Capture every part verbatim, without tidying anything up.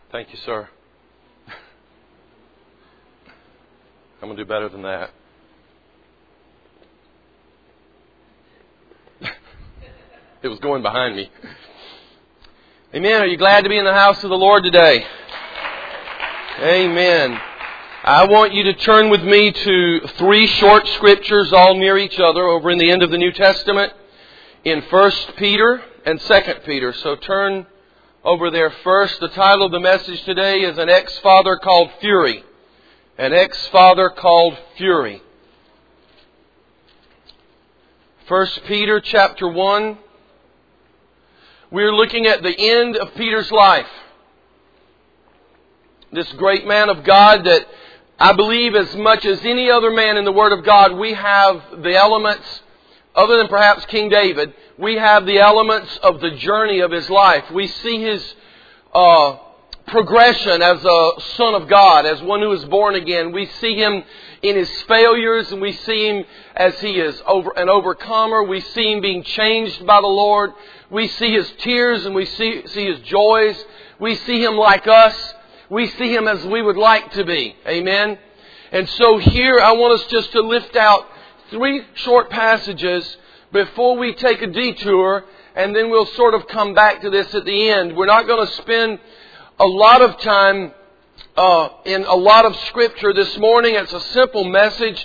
Thank you, sir. I'm going to do better than that. It was going behind me. Amen. Are you glad to be in the house of the Lord today? Amen. I want you to turn with me to three short scriptures all near each other over in the end of the New Testament in First Peter and Second Peter. So turn over there first. The title of the message today is An Ex-Father Called Fury. An Ex-Father Called Fury. First Peter chapter one. We're looking at the end of Peter's life. This great man of God that I believe as much as any other man in the Word of God, we have the elements, other than perhaps King David, we have the elements of the journey of his life. We see his uh, progression as a son of God, as one who is born again. We see him in his failures, and we see him as he is over an overcomer. We see him being changed by the Lord. We see his tears and we see, see his joys. We see him like us. We see him as we would like to be. Amen. And so here I want us just to lift out three short passages before we take a detour, and then we'll sort of come back to this at the end. We're not going to spend a lot of time uh, in a lot of Scripture this morning. It's a simple message.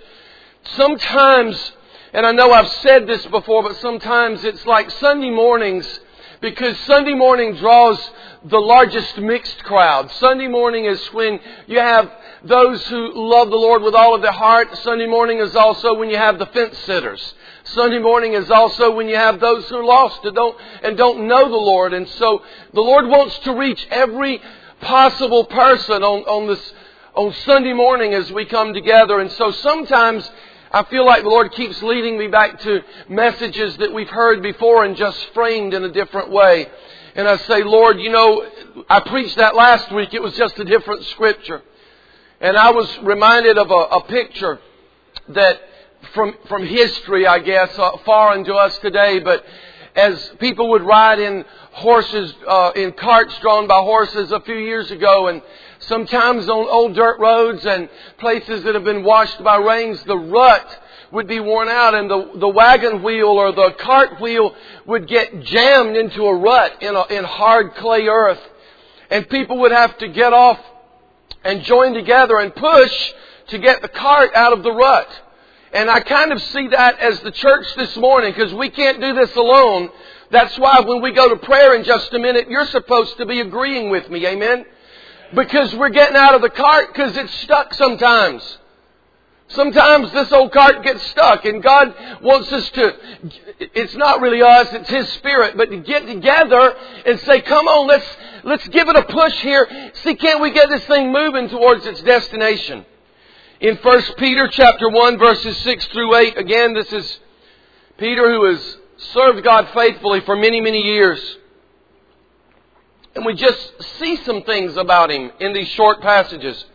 Sometimes, and I know I've said this before, but sometimes it's like Sunday mornings, because Sunday morning draws the largest mixed crowd. Sunday morning is when you have those who love the Lord with all of their heart. Sunday morning is also when you have the fence sitters. Sunday morning is also when you have those who are lost and don't, and don't know the Lord. And so the Lord wants to reach every possible person on, on this on Sunday morning as we come together. And so sometimes I feel like the Lord keeps leading me back to messages that we've heard before and just framed in a different way. And I say, Lord, you know, I preached that last week. It was just a different scripture. And I was reminded of a, a picture that from from history, I guess, uh, foreign to us today. But as people would ride in horses, uh, in carts drawn by horses a few years ago, and sometimes on old dirt roads and places that have been washed by rains, the rut would be worn out, and the, the wagon wheel or the cart wheel would get jammed into a rut in, a, in hard clay earth. And people would have to get off and join together and push to get the cart out of the rut. And I kind of see that as the church this morning, because we can't do this alone. That's why when we go to prayer in just a minute, you're supposed to be agreeing with me. Amen? Because we're getting out of the cart because it's stuck sometimes. Sometimes this old cart gets stuck, and God wants us to, it's not really us, it's His Spirit, but to get together and say, come on, let's let's give it a push here. See, can't we get this thing moving towards its destination? In First Peter chapter one, verses six through eight, again, this is Peter who has served God faithfully for many, many years. And we just see some things about him in these short passages.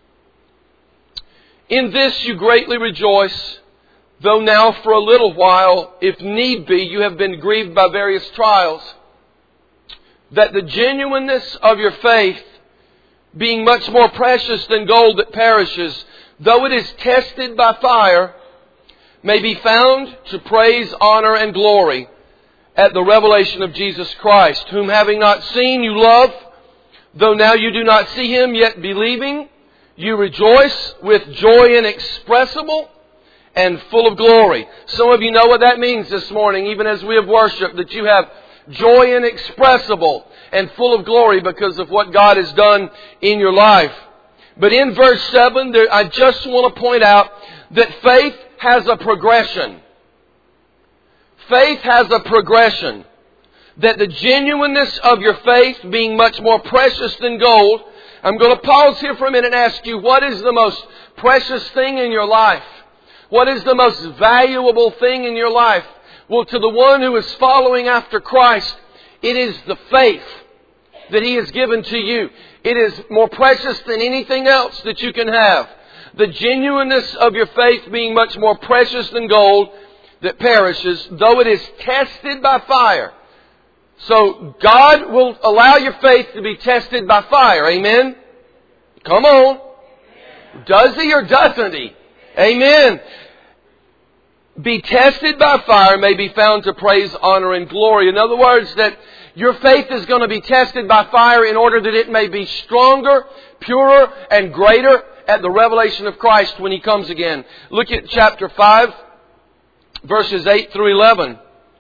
In this you greatly rejoice, though now for a little while, if need be, you have been grieved by various trials, that the genuineness of your faith, being much more precious than gold that perishes, though it is tested by fire, may be found to praise, honor, and glory at the revelation of Jesus Christ, whom having not seen you love, though now you do not see Him, yet believing, you rejoice with joy inexpressible and full of glory. Some of you know what that means this morning, even as we have worshiped, that you have joy inexpressible and full of glory because of what God has done in your life. But in verse seven, there, I just want to point out that faith has a progression. Faith has a progression. That the genuineness of your faith, being much more precious than gold. I'm going to pause here for a minute and ask you, what is the most precious thing in your life? What is the most valuable thing in your life? Well, to the one who is following after Christ, it is the faith that He has given to you. It is more precious than anything else that you can have. The genuineness of your faith being much more precious than gold that perishes, though it is tested by fire. So God will allow your faith to be tested by fire. Amen? Come on. Does He or doesn't He? Amen. Be tested by fire may be found to praise, honor, and glory. In other words, that your faith is going to be tested by fire in order that it may be stronger, purer, and greater at the revelation of Christ when He comes again. Look at chapter five, verses eight through eleven.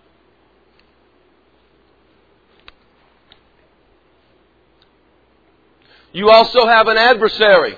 You also have an adversary.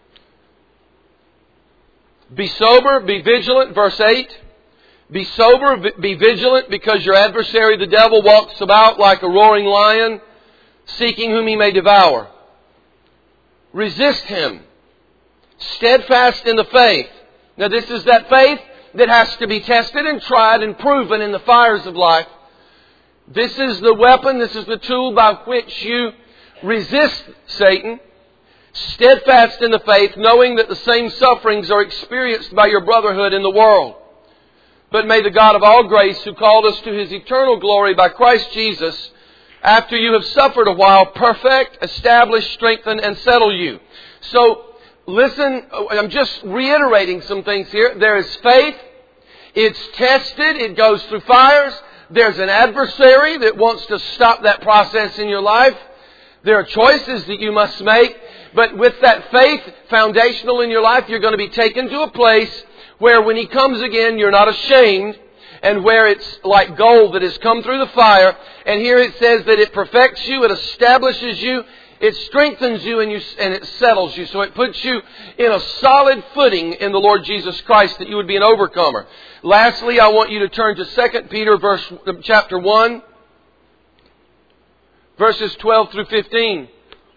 Be sober, be vigilant, verse eight. Be sober, be vigilant, because your adversary, the devil, walks about like a roaring lion, seeking whom he may devour. Resist him, steadfast in the faith. Now this is that faith that has to be tested and tried and proven in the fires of life. This is the weapon, this is the tool by which you resist Satan. Steadfast in the faith, knowing that the same sufferings are experienced by your brotherhood in the world. But may the God of all grace, who called us to His eternal glory by Christ Jesus, after you have suffered a while, perfect, establish, strengthen, and settle you. So, listen, I'm just reiterating some things here. There is faith. It's tested. It goes through fires. There's an adversary that wants to stop that process in your life. There are choices that you must make. But with that faith foundational in your life, you're going to be taken to a place where when He comes again, you're not ashamed, and where it's like gold that has come through the fire. And here it says that it perfects you, it establishes you, it strengthens you, and, you, and it settles you. So it puts you in a solid footing in the Lord Jesus Christ, that you would be an overcomer. Lastly, I want you to turn to Second Peter verse, chapter one, verses twelve through fifteen.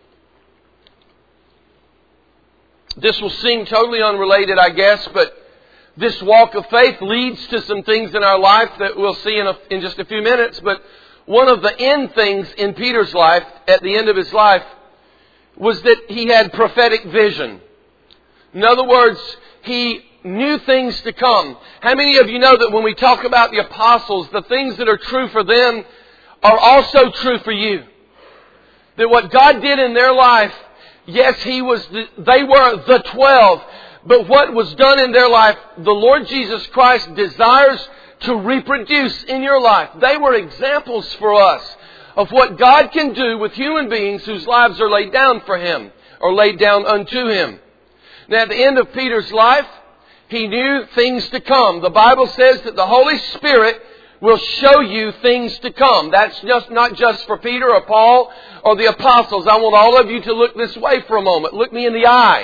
This will seem totally unrelated, I guess, but this walk of faith leads to some things in our life that we'll see in, a, in just a few minutes. But one of the end things in Peter's life, at the end of his life, was that he had prophetic vision. In other words, he knew things to come. How many of you know that when we talk about the apostles, the things that are true for them are also true for you? That what God did in their life, yes, He was. The, they were the twelve. But what was done in their life, the Lord Jesus Christ desires to reproduce in your life. They were examples for us of what God can do with human beings whose lives are laid down for Him, or laid down unto Him. Now, at the end of Peter's life, he knew things to come. The Bible says that the Holy Spirit will show you things to come. That's just not just for Peter or Paul or the apostles. I want all of you to look this way for a moment. Look me in the eye.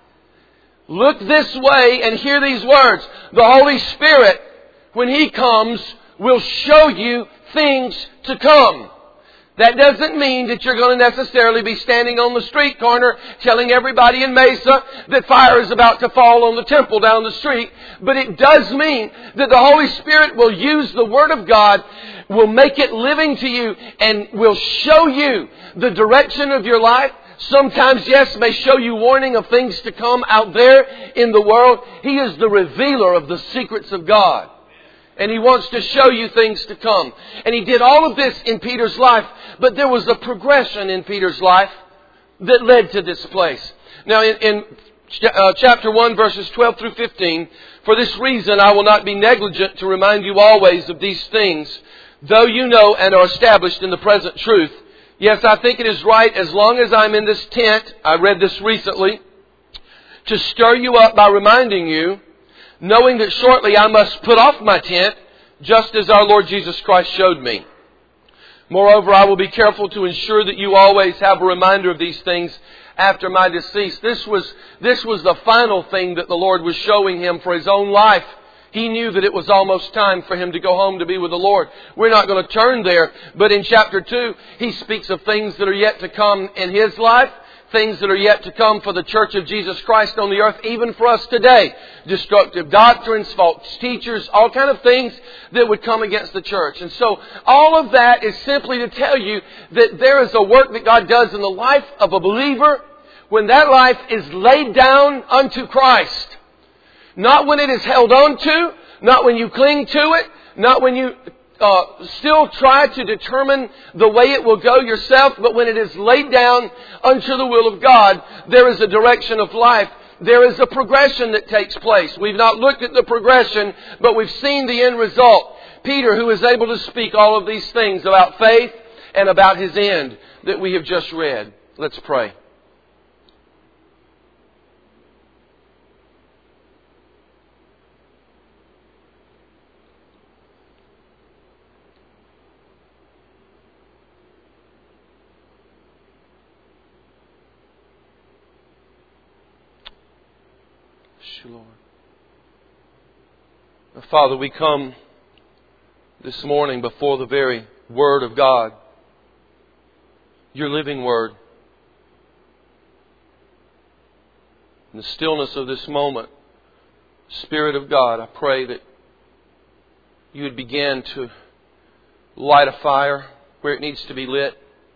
Look this way and hear these words. The Holy Spirit, when He comes, will show you things to come. That doesn't mean that you're going to necessarily be standing on the street corner telling everybody in Mesa that fire is about to fall on the temple down the street. But it does mean that the Holy Spirit will use the Word of God, will make it living to you, and will show you the direction of your life. Sometimes, yes, may show you warning of things to come out there in the world. He is the revealer of the secrets of God. And He wants to show you things to come. And He did all of this in Peter's life. But there was a progression in Peter's life that led to this place. Now, in, in uh, chapter one, verses twelve through fifteen, for this reason I will not be negligent to remind you always of these things, though you know and are established in the present truth. Yes, I think it is right, as long as I'm in this tent, I read this recently, to stir you up by reminding you, knowing that shortly I must put off my tent, just as our Lord Jesus Christ showed me. Moreover, I will be careful to ensure that you always have a reminder of these things after my decease. This was, this was the final thing that the Lord was showing him for his own life. He knew that it was almost time for him to go home to be with the Lord. We're not going to turn there, but in chapter two, he speaks of things that are yet to come in his life, things that are yet to come for the Church of Jesus Christ on the earth, even for us today. Destructive doctrines, false teachers, all kind of things that would come against the church. And so all of that is simply to tell you that there is a work that God does in the life of a believer when that life is laid down unto Christ. Not when it is held on to, not when you cling to it, not when you uh, still try to determine the way it will go yourself, but when it is laid down unto the will of God, there is a direction of life. There is a progression that takes place. We've not looked at the progression, but we've seen the end result. Peter, who is able to speak all of these things about faith and about his end that we have just read. Let's pray. Lord. Father, we come this morning before the very Word of God, Your living Word. In the stillness of this moment, Spirit of God, I pray that You would begin to light a fire where it needs to be lit.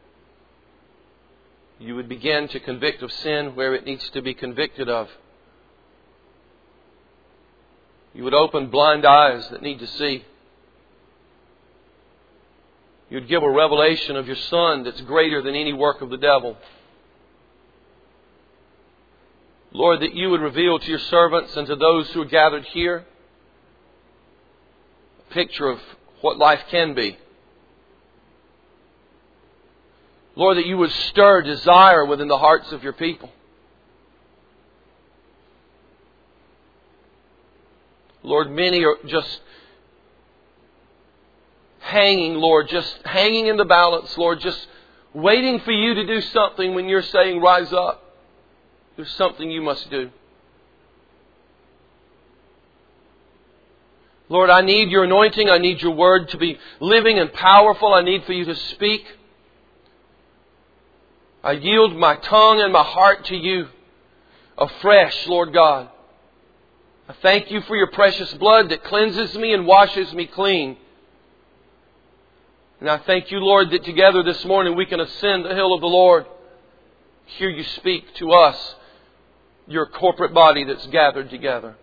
You would begin to convict of sin where it needs to be convicted of. You would open blind eyes that need to see. You would give a revelation of Your Son that's greater than any work of the devil. Lord, that You would reveal to Your servants and to those who are gathered here a picture of what life can be. Lord, that You would stir desire within the hearts of Your people. Lord, many are just hanging, Lord, just hanging in the balance, Lord, just waiting for You to do something when You're saying, rise up. There's something You must do. Lord, I need Your anointing. I need Your Word to be living and powerful. I need for You to speak. I yield my tongue and my heart to You afresh, Lord God. I thank You for Your precious blood that cleanses me and washes me clean. And I thank You, Lord, that together this morning we can ascend the hill of the Lord. Hear You speak to us, Your corporate body that's gathered together.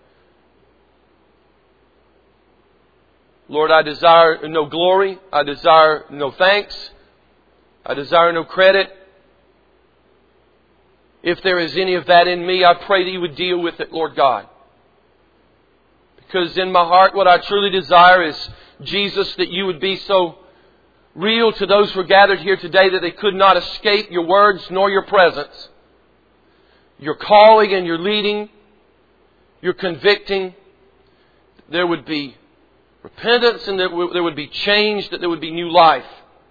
Lord, I desire no glory. I desire no thanks. I desire no credit. If there is any of that in me, I pray that You would deal with it, Lord God. Because in my heart, what I truly desire is, Jesus, that You would be so real to those who are gathered here today that they could not escape Your words nor Your presence. Your calling and Your leading, Your convicting. There would be repentance and there would be change, that there would be new life.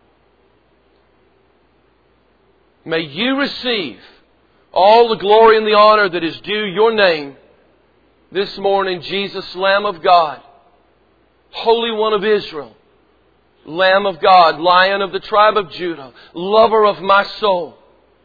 May You receive all the glory and the honor that is due Your name this morning, Jesus, Lamb of God, Holy One of Israel, Lamb of God, Lion of the tribe of Judah, lover of my soul.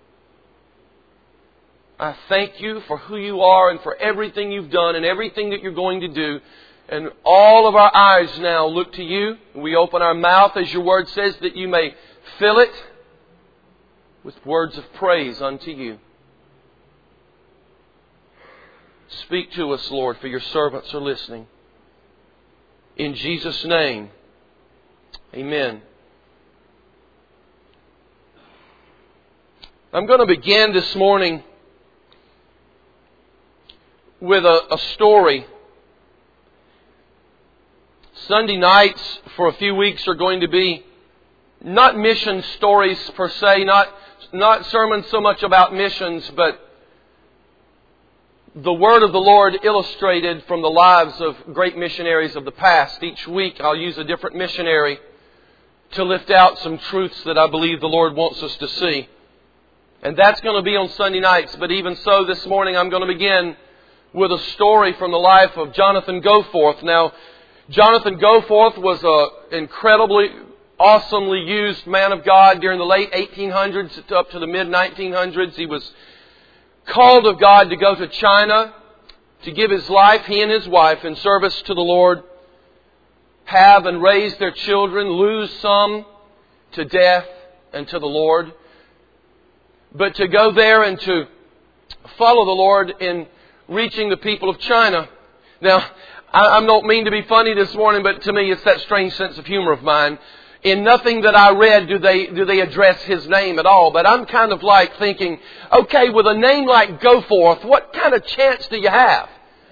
I thank You for who You are and for everything You've done and everything that You're going to do. And all of our eyes now look to You. We open our mouth, as Your Word says, that You may fill it with words of praise unto You. Speak to us, Lord, for Your servants are listening. In Jesus' name, amen. I'm going to begin this morning with a, a story. Sunday nights for a few weeks are going to be not mission stories per se, not, not sermons so much about missions, but the Word of the Lord illustrated from the lives of great missionaries of the past. Each week I'll use a different missionary to lift out some truths that I believe the Lord wants us to see. And that's going to be on Sunday nights. But even so, this morning I'm going to begin with a story from the life of Jonathan Goforth. Now, Jonathan Goforth was an incredibly, awesomely used man of God during the late eighteen hundreds up to the mid nineteen hundreds. He was called of God to go to China to give his life, he and his wife, in service to the Lord, have and raise their children, lose some to death and to the Lord. But to go there and to follow the Lord in reaching the people of China. Now, I, I don't mean to be funny this morning, but to me it's that strange sense of humor of mine. In nothing that I read do they do they address His name at all. But I'm kind of like thinking, okay, with a name like Goforth, what kind of chance do you have?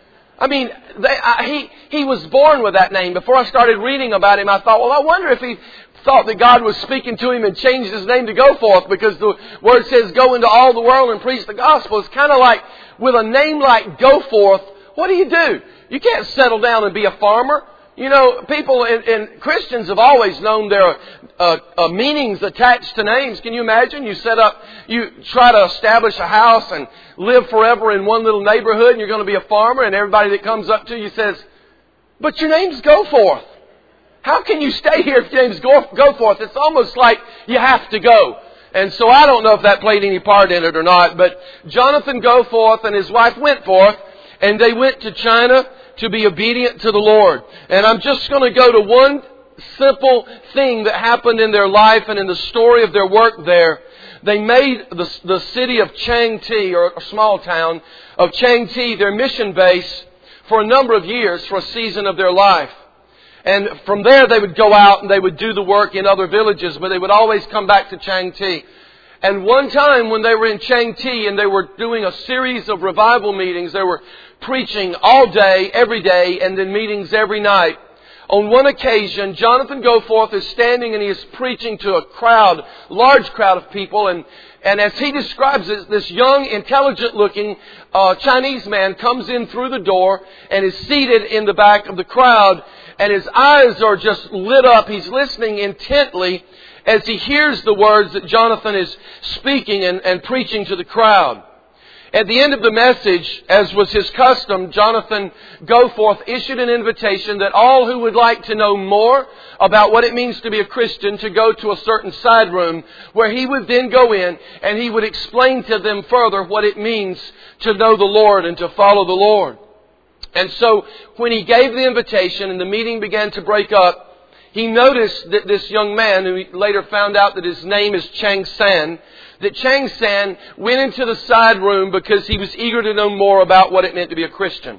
I mean, they, I, he he was born with that name. Before I started reading about him, I thought, well, I wonder if he thought that God was speaking to him and changed his name to Goforth, because the word says, go into all the world and preach the gospel. It's kind of like, with a name like Goforth, what do you do? You can't settle down and be a farmer. You know, people and, and Christians have always known there are uh, uh, meanings attached to names. Can you imagine? You set up, you try to establish a house and live forever in one little neighborhood, and you're going to be a farmer, and everybody that comes up to you says, but your name's Goforth. How can you stay here if your name's Goforth? It's almost like you have to go. And so I don't know if that played any part in it or not, but Jonathan Goforth and his wife went forth, and they went to China to be obedient to the Lord. And I'm just going to go to one simple thing that happened in their life and in the story of their work there. They made the, the city of Changte, or a small town of Changte, their mission base for a number of years, for a season of their life. And from there they would go out and they would do the work in other villages, but they would always come back to Changte. And one time when they were in Changte and they were doing a series of revival meetings, they were preaching all day, every day, and then meetings every night. On one occasion, Jonathan Goforth is standing and he is preaching to a crowd, large crowd of people. And, and as he describes it, this young, intelligent-looking uh, Chinese man comes in through the door and is seated in the back of the crowd. And his eyes are just lit up. He's listening intently as he hears the words that Jonathan is speaking and, and preaching to the crowd. At the end of the message, as was his custom, Jonathan Goforth issued an invitation that all who would like to know more about what it means to be a Christian to go to a certain side room, where he would then go in and he would explain to them further what it means to know the Lord and to follow the Lord. And so when he gave the invitation and the meeting began to break up, he noticed that this young man, who he later found out that his name is Chang San, that Chang San went into the side room because he was eager to know more about what it meant to be a Christian.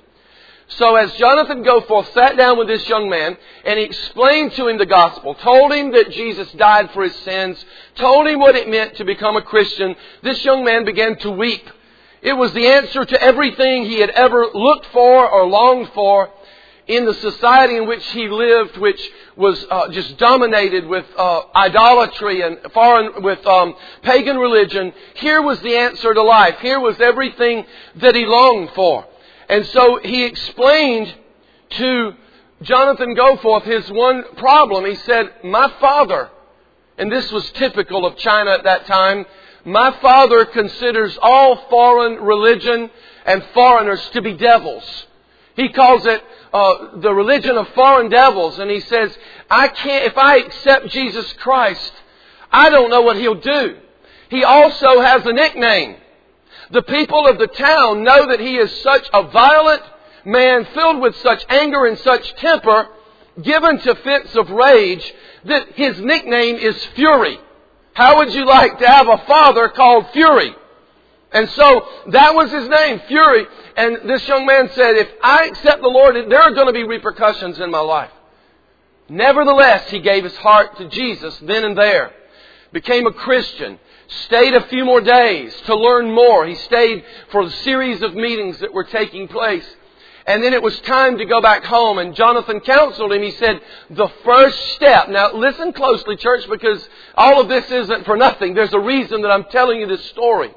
So as Jonathan Goforth sat down with this young man and he explained to him the gospel, told him that Jesus died for his sins, told him what it meant to become a Christian, this young man began to weep. It was the answer to everything he had ever looked for or longed for in the society in which he lived, which was uh, just dominated with uh, idolatry and foreign with um, pagan religion. Here was the answer to life. Here was everything that he longed for. And so he explained to Jonathan Goforth his one problem. He said, my father, and this was typical of China at that time, my father considers all foreign religion and foreigners to be devils. He calls it uh, the religion of foreign devils. And he says, I can't, if I accept Jesus Christ, I don't know what He'll do. He also has a nickname. The people of the town know that he is such a violent man, filled with such anger and such temper, given to fits of rage, that his nickname is Fury. How would you like to have a father called Fury? And so that was his name, Fury. And this young man said, if I accept the Lord, there are going to be repercussions in my life. Nevertheless, he gave his heart to Jesus then and there. Became a Christian. Stayed a few more days to learn more. He stayed for a series of meetings that were taking place. And then it was time to go back home. And Jonathan counseled him. He said, the first step. Now listen closely, church, because all of this isn't for nothing. There's a reason that I'm telling you this story.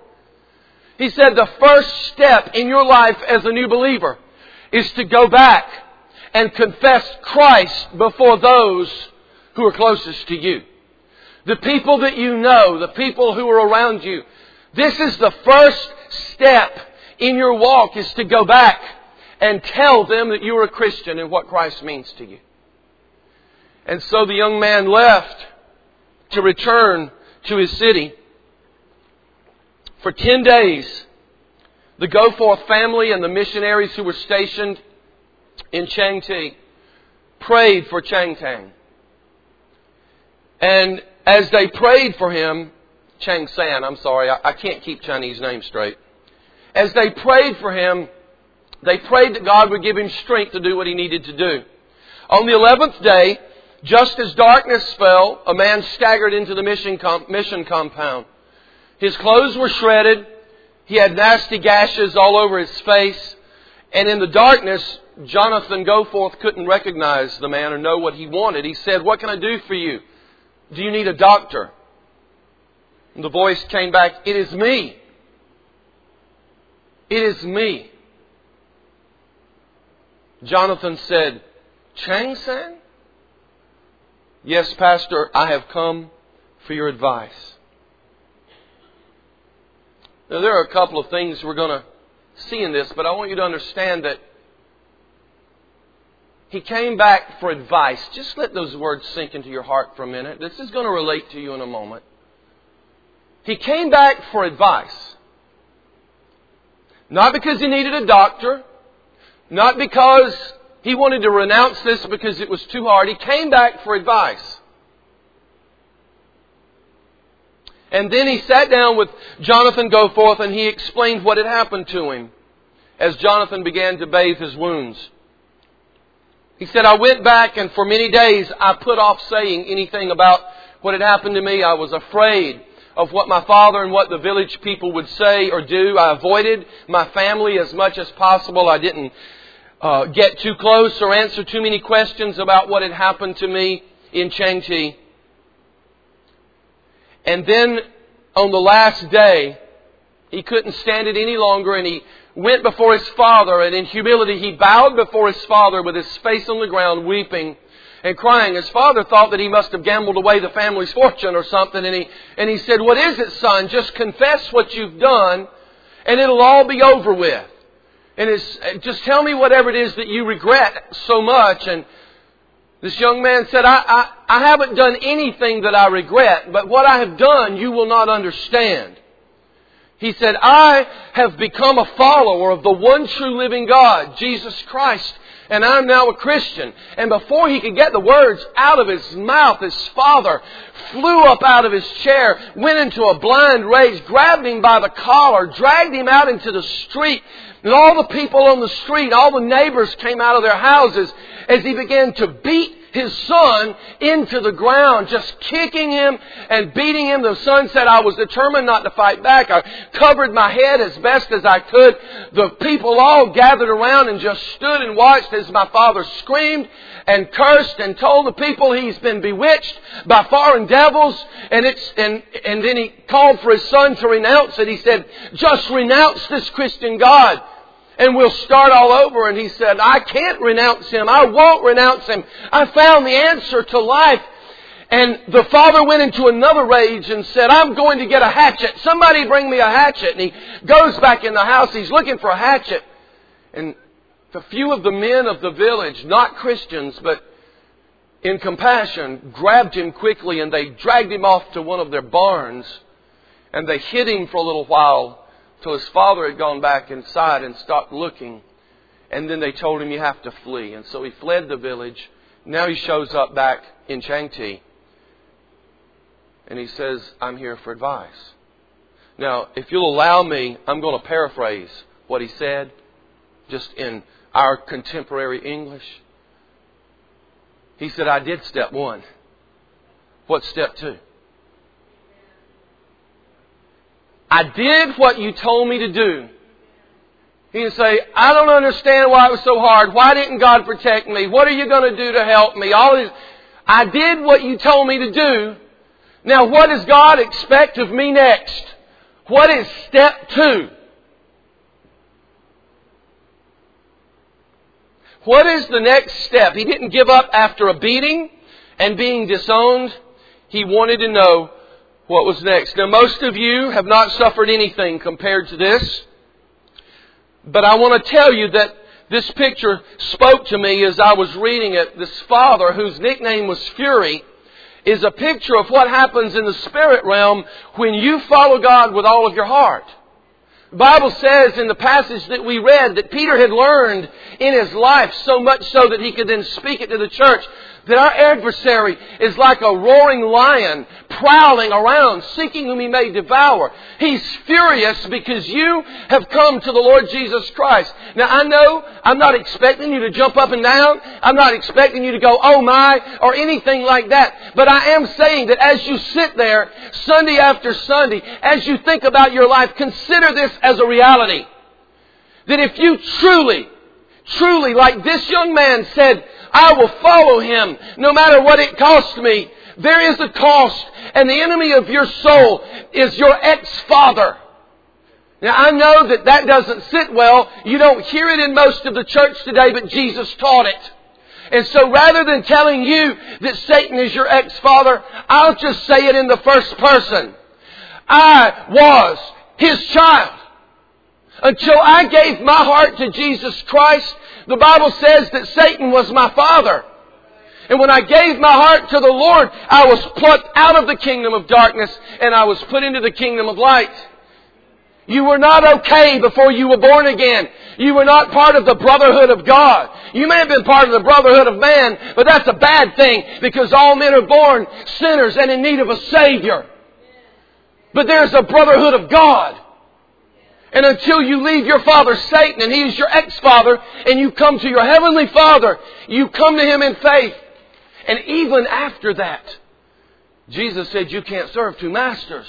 He said, the first step in your life as a new believer is to go back and confess Christ before those who are closest to you. The people that you know, the people who are around you. This is the first step in your walk, is to go back and tell them that you are a Christian and what Christ means to you. And so the young man left to return to his city. For ten days, the Goforth family and the missionaries who were stationed in Changte prayed for Chang Tang. And as they prayed for him, Chang San, I'm sorry, I, I can't keep Chinese names straight. As they prayed for him, They prayed that God would give him strength to do what he needed to do. On the eleventh day, just as darkness fell, a man staggered into the mission, com- mission compound. His clothes were shredded. He had nasty gashes all over his face. And in the darkness, Jonathan Goforth couldn't recognize the man or know what he wanted. He said, "What can I do for you? Do you need a doctor?" And the voice came back, "It is me. It is me." Jonathan said, "Chang San?" "Yes, Pastor, I have come for your advice." Now, there are a couple of things we're going to see in this, but I want you to understand that he came back for advice. Just let those words sink into your heart for a minute. This is going to relate to you in a moment. He came back for advice. Not because he needed a doctor. Not because he wanted to renounce this because it was too hard. He came back for advice. And then he sat down with Jonathan Goforth and he explained what had happened to him as Jonathan began to bathe his wounds. He said, "I went back and for many days I put off saying anything about what had happened to me. I was afraid of what my father and what the village people would say or do. I avoided my family as much as possible. I didn't uh, get too close or answer too many questions about what had happened to me in Changchi. And then on the last day, he couldn't stand it any longer and he went before his father, and in humility he bowed before his father with his face on the ground, weeping and crying. His father thought that he must have gambled away the family's fortune or something, and he and he said, "What is it, son? Just confess what you've done and it'll all be over with. And it's, just tell me whatever it is that you regret so much." And this young man said, I, I, I haven't done anything that I regret, but what I have done you will not understand. He said, "I have become a follower of the one true living God, Jesus Christ, and I'm now a Christian." And before he could get the words out of his mouth, his father flew up out of his chair, went into a blind rage, grabbed him by the collar, dragged him out into the street. And all the people on the street, all the neighbors came out of their houses as he began to beat his son into the ground, just kicking him and beating him. The son said, "I was determined not to fight back. I covered my head as best as I could." The people all gathered around and just stood and watched as my father screamed and cursed and told the people he's been bewitched by foreign devils. And it's and, and then he called for his son to renounce it. He said, "Just renounce this Christian God and we'll start all over." And he said, "I can't renounce him. I won't renounce him. I found the answer to life." And the father went into another rage and said, "I'm going to get a hatchet. Somebody bring me a hatchet." And he goes back in the house. He's looking for a hatchet. And a few of the men of the village, not Christians, but in compassion, grabbed him quickly and they dragged him off to one of their barns. And they hid him for a little while till his father had gone back inside and stopped looking. And then they told him, "You have to flee." And so he fled the village. Now he shows up back in Changchi. And he says, "I'm here for advice." Now, if you'll allow me, I'm going to paraphrase what he said, just in our contemporary English. He said, "I did step one. What's step two?" "I did what you told me to do." He would say, "I don't understand why it was so hard. Why didn't God protect me? What are you going to do to help me?" All these. I did what you told me to do. Now what does God expect of me next? What is step two? What is the next step? He didn't give up after a beating and being disowned. He wanted to know what was next. Now, most of you have not suffered anything compared to this. But I want to tell you that this picture spoke to me as I was reading it. This father, whose nickname was Fury, is a picture of what happens in the spirit realm when you follow God with all of your heart. The Bible says in the passage that we read that Peter had learned in his life so much so that he could then speak it to the church, That our adversary is like a roaring lion prowling around, seeking whom he may devour. He's furious because you have come to the Lord Jesus Christ. Now I know I'm not expecting you to jump up and down. I'm not expecting you to go, oh my, or anything like that. But I am saying that as you sit there Sunday after Sunday, as you think about your life, consider this as a reality. That if you truly, truly, like this young man said, I will follow Him no matter what it costs me. There is a cost, and the enemy of your soul is your ex-father. Now I know that that doesn't sit well. You don't hear it in most of the church today, but Jesus taught it. And so rather than telling you that Satan is your ex-father, I'll just say it in the first person. I was his child. Until I gave my heart to Jesus Christ, the Bible says that Satan was my father. And when I gave my heart to the Lord, I was plucked out of the kingdom of darkness and I was put into the kingdom of light. You were not okay before you were born again. You were not part of the brotherhood of God. You may have been part of the brotherhood of man, but that's a bad thing because all men are born sinners and in need of a Savior. But there's a brotherhood of God. And until you leave your father Satan and he is your ex-father and you come to your heavenly Father, you come to Him in faith. And even after that, Jesus said you can't serve two masters.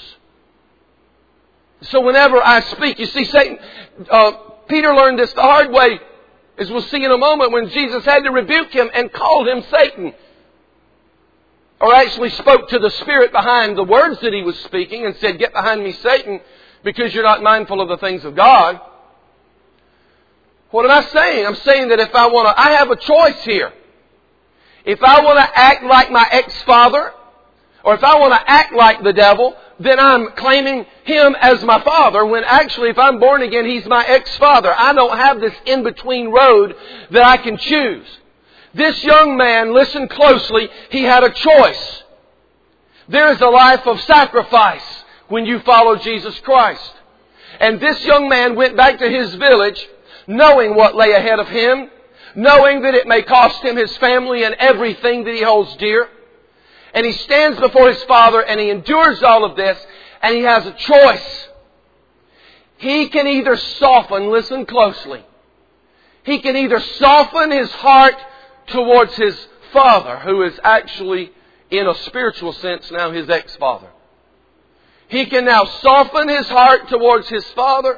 So whenever I speak, you see Satan, uh, Peter learned this the hard way, as we'll see in a moment, when Jesus had to rebuke him and called him Satan. Or actually spoke to the spirit behind the words that he was speaking and said, get behind me, Satan, because you're not mindful of the things of God. What am I saying? I'm saying that if I want to, I have a choice here. If I want to act like my ex-father, or if I want to act like the devil, then I'm claiming him as my father, when actually if I'm born again, he's my ex-father. I don't have this in-between road that I can choose. This young man, listen closely, he had a choice. There is a life of sacrifice when you follow Jesus Christ. And this young man went back to his village knowing what lay ahead of him, knowing that it may cost him his family and everything that he holds dear. And he stands before his father and he endures all of this and he has a choice. He can either soften, listen closely, he can either soften his heart towards his father, who is actually, in a spiritual sense, now his ex-father. He can now soften his heart towards his father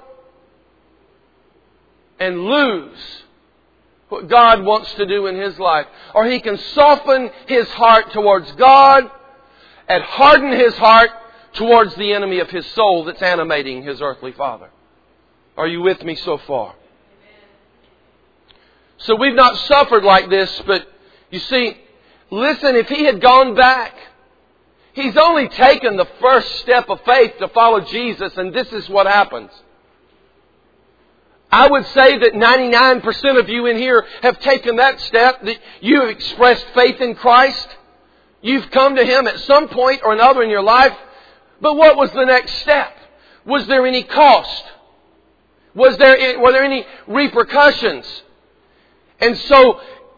and lose what God wants to do in his life. Or he can soften his heart towards God and harden his heart towards the enemy of his soul that's animating his earthly father. Are you with me so far? So we've not suffered like this, but you see, listen, if he had gone back, he's only taken the first step of faith to follow Jesus, and this is what happens. I would say that ninety-nine percent of you in here have taken that step, that you have expressed faith in Christ. You've come to Him at some point or another in your life. But what was the next step? Was there any cost? Was there, were there any repercussions? And so,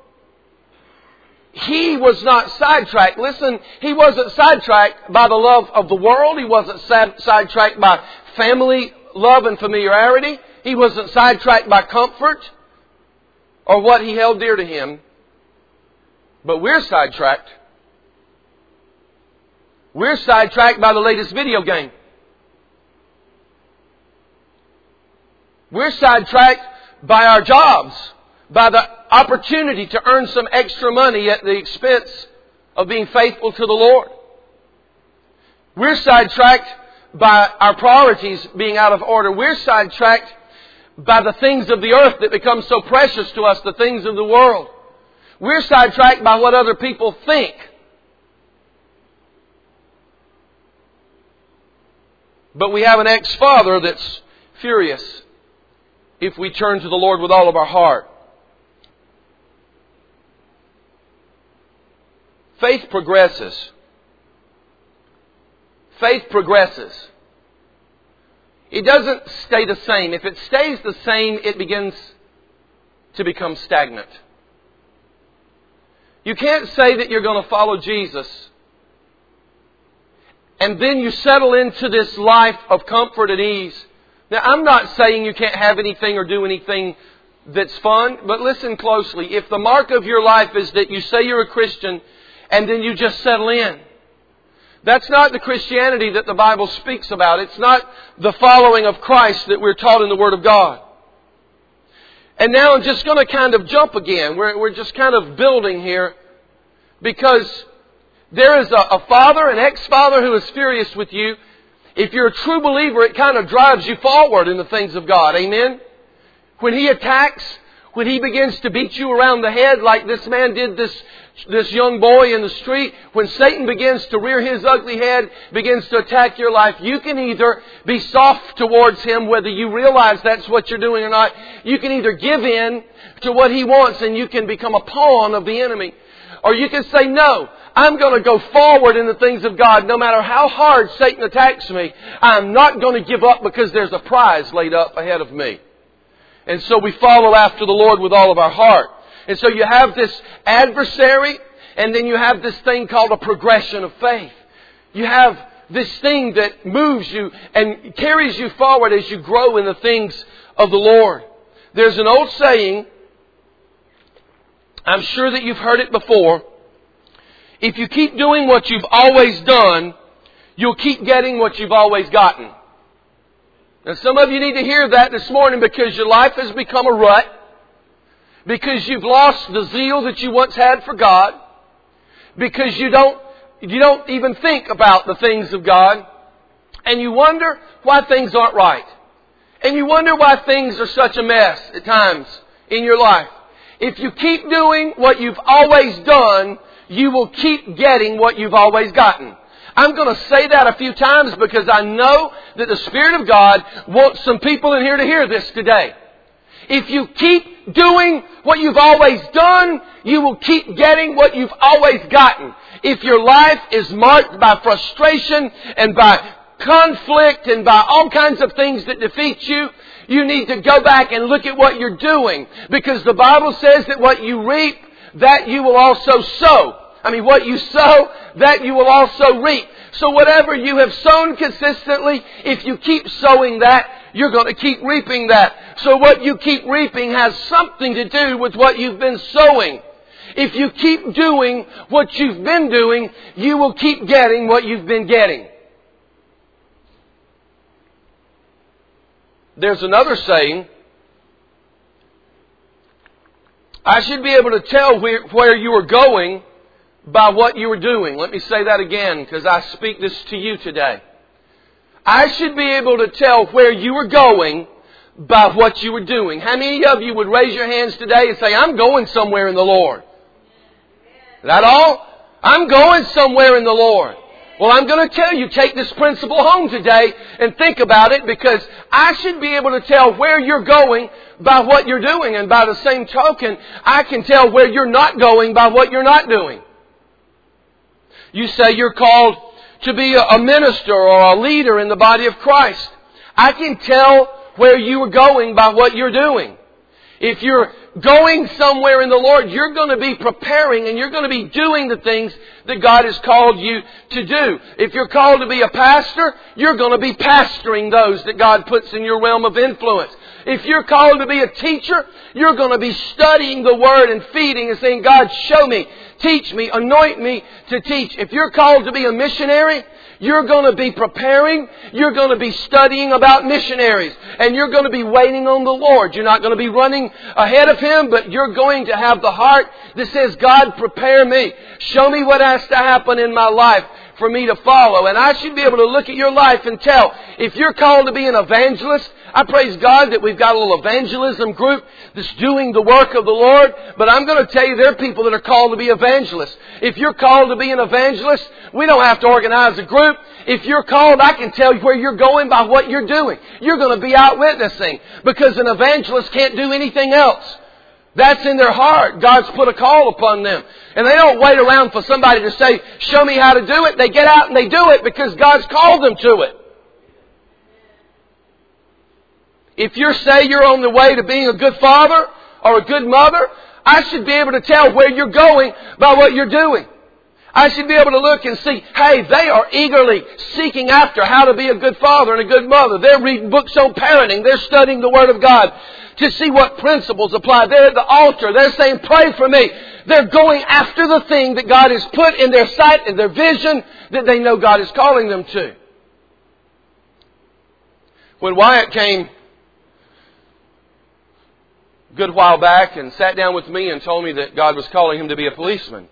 he was not sidetracked. Listen, he wasn't sidetracked by the love of the world. He wasn't sad, sidetracked by family love and familiarity. He wasn't sidetracked by comfort or what he held dear to him. But we're sidetracked. We're sidetracked by the latest video game. We're sidetracked by our jobs, by the opportunity to earn some extra money at the expense of being faithful to the Lord. We're sidetracked by our priorities being out of order. We're sidetracked by the things of the earth that become so precious to us, the things of the world. We're sidetracked by what other people think. But we have an ex-father that's furious if we turn to the Lord with all of our heart. Faith progresses. Faith progresses. It doesn't stay the same. If it stays the same, it begins to become stagnant. You can't say that you're going to follow Jesus and then you settle into this life of comfort and ease. Now, I'm not saying you can't have anything or do anything that's fun, but listen closely. If the mark of your life is that you say you're a Christian and then you just settle in, that's not the Christianity that the Bible speaks about. It's not the following of Christ that we're taught in the Word of God. And now I'm just going to kind of jump again. We're, we're just kind of building here because there is a, a father, an ex-father who is furious with you. If you're a true believer, it kind of drives you forward in the things of God. Amen? When he attacks, when he begins to beat you around the head like this man did this, this young boy in the street, when Satan begins to rear his ugly head, begins to attack your life, you can either be soft towards him, whether you realize that's what you're doing or not. You can either give in to what he wants and you can become a pawn of the enemy. Or you can say, no, I'm going to go forward in the things of God. No matter how hard Satan attacks me, I'm not going to give up because there's a prize laid up ahead of me. And so we follow after the Lord with all of our heart. And so you have this adversary, and then you have this thing called a progression of faith. You have this thing that moves you and carries you forward as you grow in the things of the Lord. There's an old saying, I'm sure that you've heard it before. If you keep doing what you've always done, you'll keep getting what you've always gotten. Now, some of you need to hear that this morning because your life has become a rut. Because you've lost the zeal that you once had for God. Because you don't, you don't even think about the things of God. And you wonder why things aren't right. And you wonder why things are such a mess at times in your life. If you keep doing what you've always done, you will keep getting what you've always gotten. I'm going to say that a few times because I know that the Spirit of God wants some people in here to hear this today. If you keep doing what you've always done, you will keep getting what you've always gotten. If your life is marked by frustration and by conflict and by all kinds of things that defeat you, you need to go back and look at what you're doing. Because the Bible says that what you reap, that you will also sow. I mean, what you sow, that you will also reap. So whatever you have sown consistently, if you keep sowing that, you're going to keep reaping that. So what you keep reaping has something to do with what you've been sowing. If you keep doing what you've been doing, you will keep getting what you've been getting. There's another saying, I should be able to tell where, where you are going by what you are doing. Let me say that again because I speak this to you today. I should be able to tell where you are going by what you are doing. How many of you would raise your hands today and say, I'm going somewhere in the Lord? Is that all? I'm going somewhere in the Lord. Well, I'm going to tell you, take this principle home today and think about it because I should be able to tell where you're going by what you're doing. And by the same token, I can tell where you're not going by what you're not doing. You say you're called to be a minister or a leader in the body of Christ. I can tell where you are going by what you're doing. If you're going somewhere in the Lord, you're going to be preparing and you're going to be doing the things that God has called you to do. If you're called to be a pastor, you're going to be pastoring those that God puts in your realm of influence. If you're called to be a teacher, you're going to be studying the Word and feeding and saying, God, show me, teach me, anoint me to teach. If you're called to be a missionary, you're going to be preparing. You're going to be studying about missionaries. And you're going to be waiting on the Lord. You're not going to be running ahead of Him, but you're going to have the heart that says, God, prepare me. Show me what has to happen in my life for me to follow. And I should be able to look at your life and tell, if you're called to be an evangelist, I praise God that we've got a little evangelism group that's doing the work of the Lord. But I'm going to tell you, there are people that are called to be evangelists. If you're called to be an evangelist, we don't have to organize a group. If you're called, I can tell you where you're going by what you're doing. You're going to be out witnessing because an evangelist can't do anything else. That's in their heart. God's put a call upon them. And they don't wait around for somebody to say, show me how to do it. They get out and they do it because God's called them to it. If you say you're on the way to being a good father or a good mother, I should be able to tell where you're going by what you're doing. I should be able to look and see, hey, they are eagerly seeking after how to be a good father and a good mother. They're reading books on parenting. They're studying the Word of God to see what principles apply. They're at the altar. They're saying, pray for me. They're going after the thing that God has put in their sight, in their vision, that they know God is calling them to. When Wyatt came a good while back and sat down with me and told me that God was calling him to be a policeman,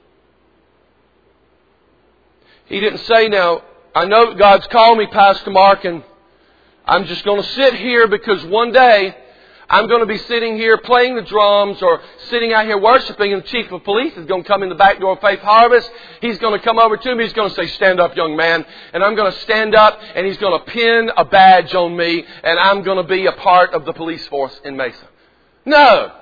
he didn't say, now, I know that God's called me, Pastor Mark, and I'm just going to sit here because one day I'm going to be sitting here playing the drums or sitting out here worshiping, and the chief of police is going to come in the back door of Faith Harvest. He's going to come over to me. He's going to say, stand up, young man. And I'm going to stand up, and he's going to pin a badge on me, and I'm going to be a part of the police force in Mesa. No.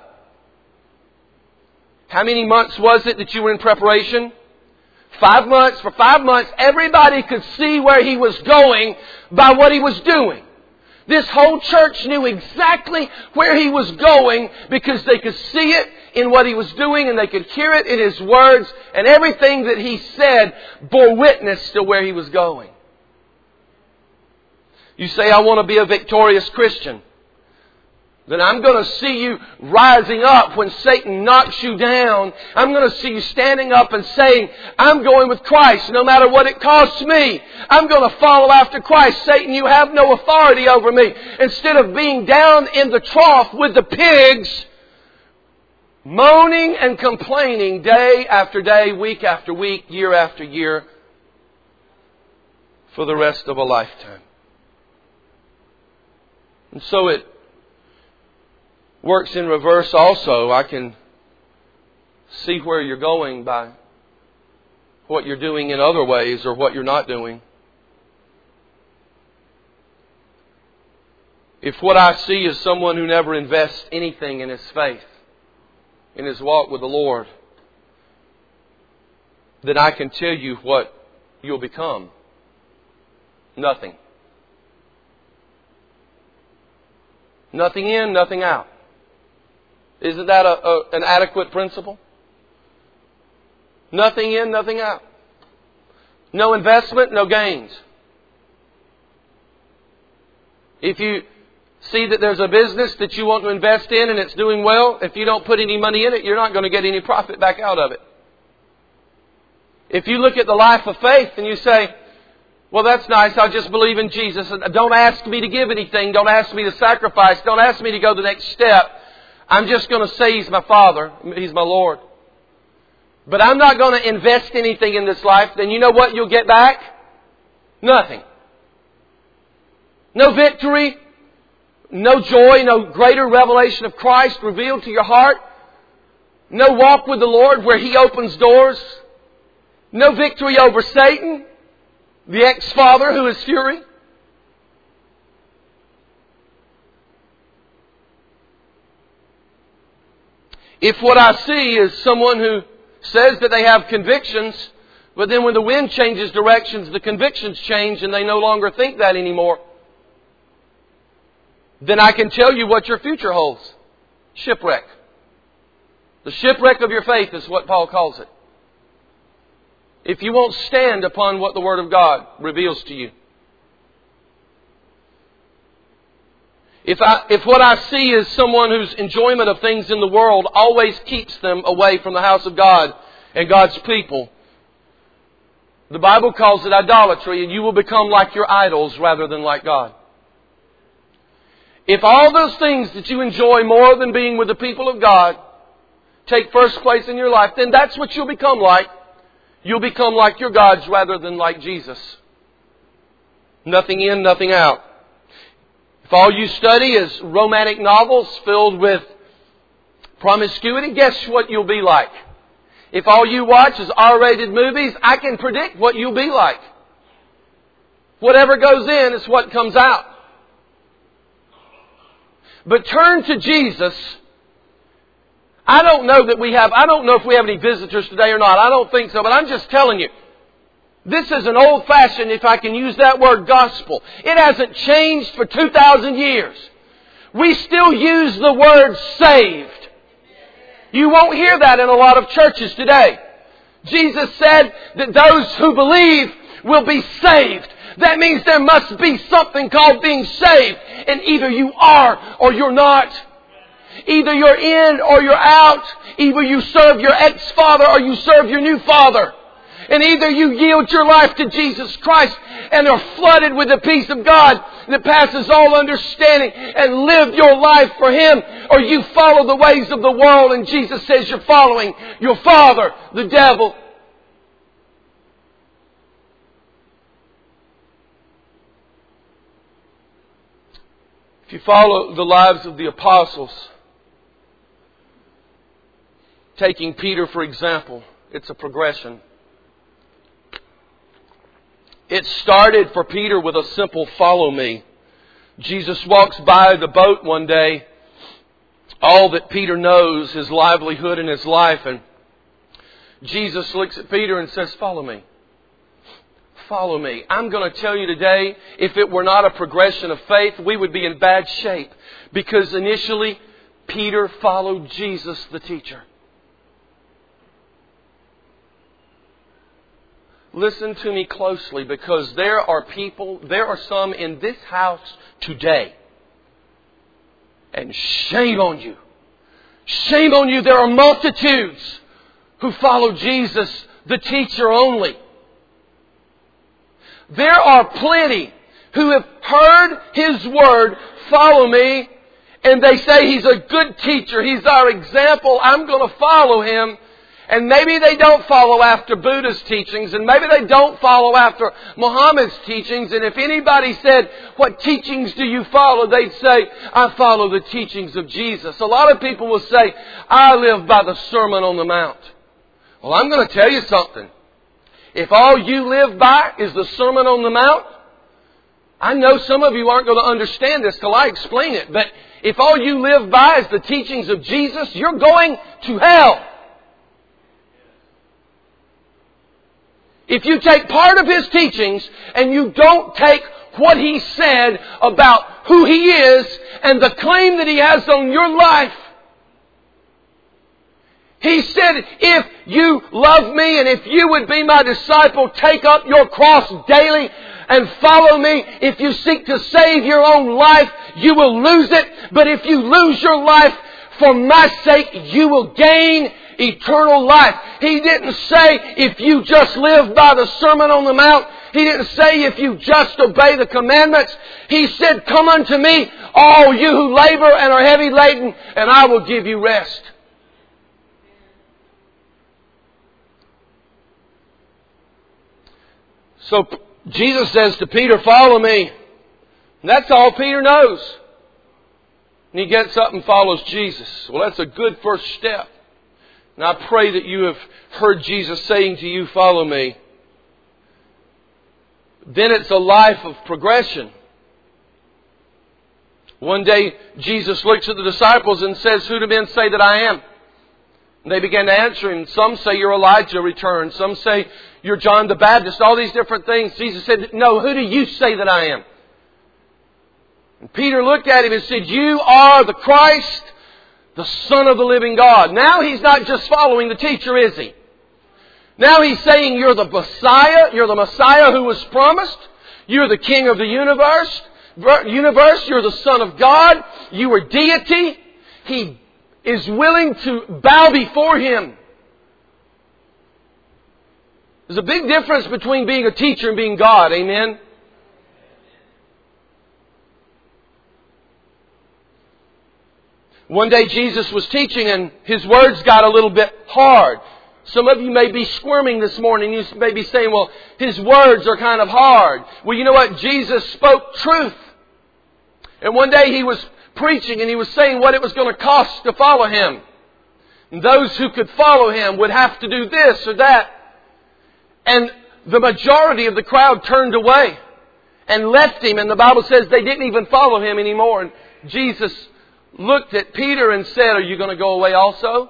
How many months was it that you were in preparation? Five months. For five months, everybody could see where he was going by what he was doing. This whole church knew exactly where he was going because they could see it in what he was doing and they could hear it in his words, and everything that he said bore witness to where he was going. You say, I want to be a victorious Christian. Then I'm going to see you rising up when Satan knocks you down. I'm going to see you standing up and saying, I'm going with Christ no matter what it costs me. I'm going to follow after Christ. Satan, you have no authority over me. Instead of being down in the trough with the pigs, moaning and complaining day after day, week after week, year after year, for the rest of a lifetime. And so it works in reverse also. I can see where you're going by what you're doing in other ways or what you're not doing. If what I see is someone who never invests anything in his faith, in his walk with the Lord, then I can tell you what you'll become. Nothing. Nothing in, nothing out. Isn't that a, a, an adequate principle? Nothing in, nothing out. No investment, no gains. If you see that there's a business that you want to invest in and it's doing well, if you don't put any money in it, you're not going to get any profit back out of it. If you look at the life of faith and you say, well, that's nice, I'll just believe in Jesus. Don't ask me to give anything. Don't ask me to sacrifice. Don't ask me to go the next step. I'm just going to say He's my Father. He's my Lord. But I'm not going to invest anything in this life. Then you know what you'll get back? Nothing. No victory. No joy. No greater revelation of Christ revealed to your heart. No walk with the Lord where He opens doors. No victory over Satan, the ex-father who is fury. If what I see is someone who says that they have convictions, but then when the wind changes directions, the convictions change and they no longer think that anymore, then I can tell you what your future holds. Shipwreck. The shipwreck of your faith is what Paul calls it. If you won't stand upon what the Word of God reveals to you. If I, if what I see is someone whose enjoyment of things in the world always keeps them away from the house of God and God's people, the Bible calls it idolatry, and you will become like your idols rather than like God. If all those things that you enjoy more than being with the people of God take first place in your life, then that's what you'll become like. You'll become like your gods rather than like Jesus. Nothing in, nothing out. If all you study is romantic novels filled with promiscuity, guess what you'll be like? If all you watch is R-rated movies, I can predict what you'll be like. Whatever goes in is what comes out. But turn to Jesus. I don't know that we have, I don't know if we have any visitors today or not. I don't think so, but I'm just telling you. This is an old-fashioned, if I can use that word, gospel. It hasn't changed for two thousand years. We still use the word saved. You won't hear that in a lot of churches today. Jesus said that those who believe will be saved. That means there must be something called being saved. And either you are or you're not. Either you're in or you're out. Either you serve your ex-father or you serve your new father. And either you yield your life to Jesus Christ and are flooded with the peace of God that passes all understanding and live your life for Him, or you follow the ways of the world and Jesus says you're following your father, the devil. If you follow the lives of the apostles, taking Peter for example, it's a progression. It started for Peter with a simple follow me. Jesus walks by the boat one day, all that Peter knows, his livelihood and his life, and Jesus looks at Peter and says, follow me. Follow me. I'm going to tell you today, if it were not a progression of faith, we would be in bad shape. Because initially, Peter followed Jesus, the teacher. Listen to me closely, because there are people, there are some in this house today. And shame on you. Shame on you. There are multitudes who follow Jesus, the teacher only. There are plenty who have heard His word, follow me, and they say He's a good teacher. He's our example. I'm going to follow Him. And maybe they don't follow after Buddha's teachings, and maybe they don't follow after Muhammad's teachings. And if anybody said, what teachings do you follow? They'd say, I follow the teachings of Jesus. A lot of people will say, I live by the Sermon on the Mount. Well, I'm going to tell you something. If all you live by is the Sermon on the Mount, I know some of you aren't going to understand this till I explain it, but if all you live by is the teachings of Jesus, you're going to hell. If you take part of His teachings and you don't take what He said about who He is and the claim that He has on your life. He said, if you love me and if you would be my disciple, take up your cross daily and follow me. If you seek to save your own life, you will lose it. But if you lose your life for my sake, you will gain eternal life. He didn't say if you just live by the Sermon on the Mount. He didn't say if you just obey the commandments. He said, come unto me, all you who labor and are heavy laden, and I will give you rest. So Jesus says to Peter, follow me. And that's all Peter knows. And he gets up and follows Jesus. Well, that's a good first step. And I pray that you have heard Jesus saying to you, follow me. Then it's a life of progression. One day, Jesus looks at the disciples and says, who do men say that I am? And they began to answer him. Some say you're Elijah returned. Some say you're John the Baptist. All these different things. Jesus said, no, who do you say that I am? And Peter looked at him and said, you are the Christ, the Son of the living God. Now he's not just following the teacher, is he? Now he's saying you're the Messiah. You're the Messiah who was promised. You're the King of the universe. Universe. You're the Son of God. You are deity. He is willing to bow before Him. There's a big difference between being a teacher and being God. Amen? One day Jesus was teaching and His words got a little bit hard. Some of you may be squirming this morning. You may be saying, well, His words are kind of hard. Well, you know what? Jesus spoke truth. And one day He was preaching and He was saying what it was going to cost to follow Him. And those who could follow Him would have to do this or that. And the majority of the crowd turned away and left Him. And the Bible says they didn't even follow Him anymore. And Jesus looked at Peter and said, are you going to go away also?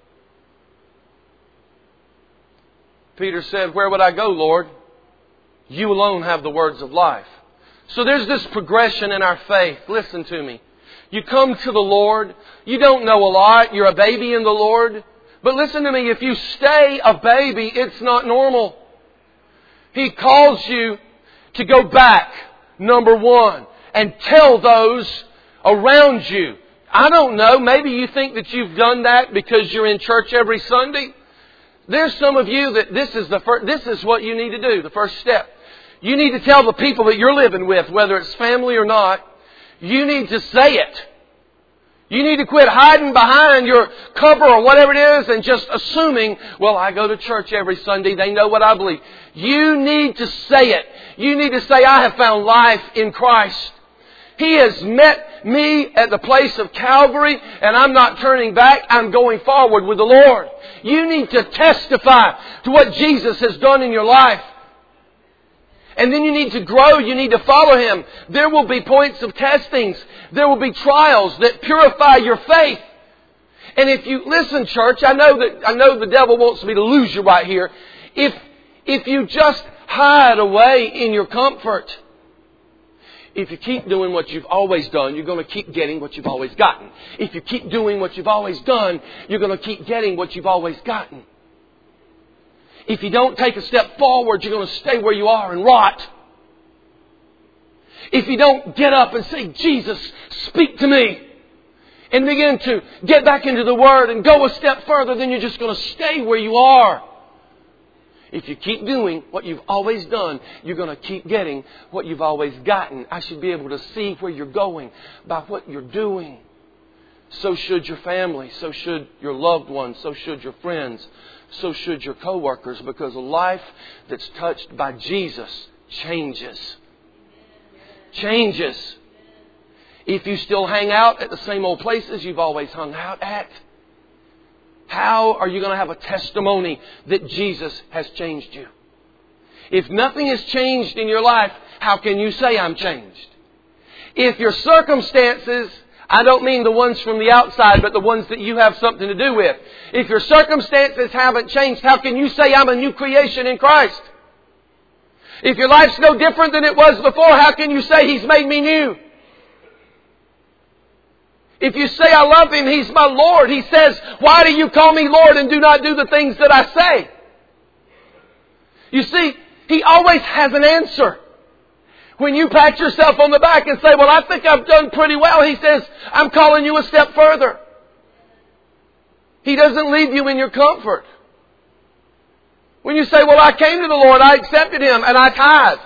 Peter said, where would I go, Lord? You alone have the words of life. So there's this progression in our faith. Listen to me. You come to the Lord. You don't know a lot. You're a baby in the Lord. But listen to me, if you stay a baby, it's not normal. He calls you to go back, number one, and tell those around you. I don't know, maybe you think that you've done that because you're in church every Sunday. There's some of you that this is the first, this is what you need to do, the first step. You need to tell the people that you're living with, whether it's family or not, you need to say it. You need to quit hiding behind your cover or whatever it is and just assuming, well, I go to church every Sunday. They know what I believe. You need to say it. You need to say, I have found life in Christ. He has met me at the place of Calvary and I'm not turning back. I'm going forward with the Lord. You need to testify to what Jesus has done in your life. And then you need to grow. You need to follow Him. There will be points of testings. There will be trials that purify your faith. And if you listen, church, I know that I know the devil wants me to lose you right here. If if you just hide away in your comfort, if you keep doing what you've always done, you're going to keep getting what you've always gotten. If you keep doing what you've always done, you're going to keep getting what you've always gotten. If you don't take a step forward, you're going to stay where you are and rot. If you don't get up and say, Jesus, speak to me, and begin to get back into the Word and go a step further, then you're just going to stay where you are. If you keep doing what you've always done, you're going to keep getting what you've always gotten. I should be able to see where you're going by what you're doing. So should your family. So should your loved ones. So should your friends. So should your co-workers, because a life that's touched by Jesus changes. Changes. If you still hang out at the same old places you've always hung out at, how are you going to have a testimony that Jesus has changed you? If nothing has changed in your life, how can you say I'm changed? If your circumstances, I don't mean the ones from the outside, but the ones that you have something to do with. If your circumstances haven't changed, how can you say I'm a new creation in Christ? If your life's no different than it was before, how can you say He's made me new? If you say I love Him, He's my Lord. He says, why do you call me Lord and do not do the things that I say? You see, He always has an answer. When you pat yourself on the back and say, well, I think I've done pretty well, He says, I'm calling you a step further. He doesn't leave you in your comfort. When you say, well, I came to the Lord, I accepted Him, and I tithe.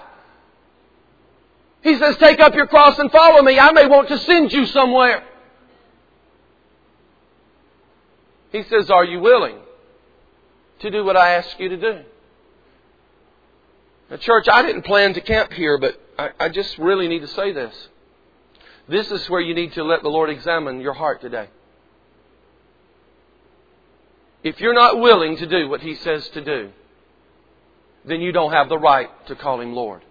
He says, take up your cross and follow me. I may want to send you somewhere. He says, are you willing to do what I ask you to do? Now, church, I didn't plan to camp here, but I, I just really need to say this. This is where you need to let the Lord examine your heart today. If you're not willing to do what He says to do, then you don't have the right to call Him Lord.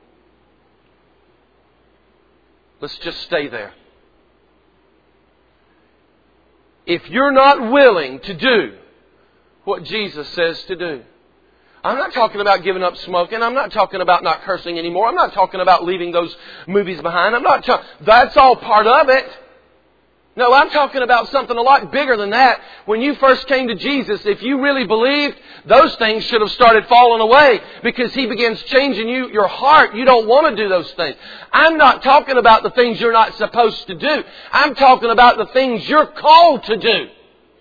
Let's just stay there. If you're not willing to do what Jesus says to do, I'm not talking about giving up smoking. I'm not talking about not cursing anymore. I'm not talking about leaving those movies behind. I'm not talking, that's all part of it. No, I'm talking about something a lot bigger than that. When you first came to Jesus, if you really believed, those things should have started falling away because He begins changing you, your heart. You don't want to do those things. I'm not talking about the things you're not supposed to do. I'm talking about the things you're called to do.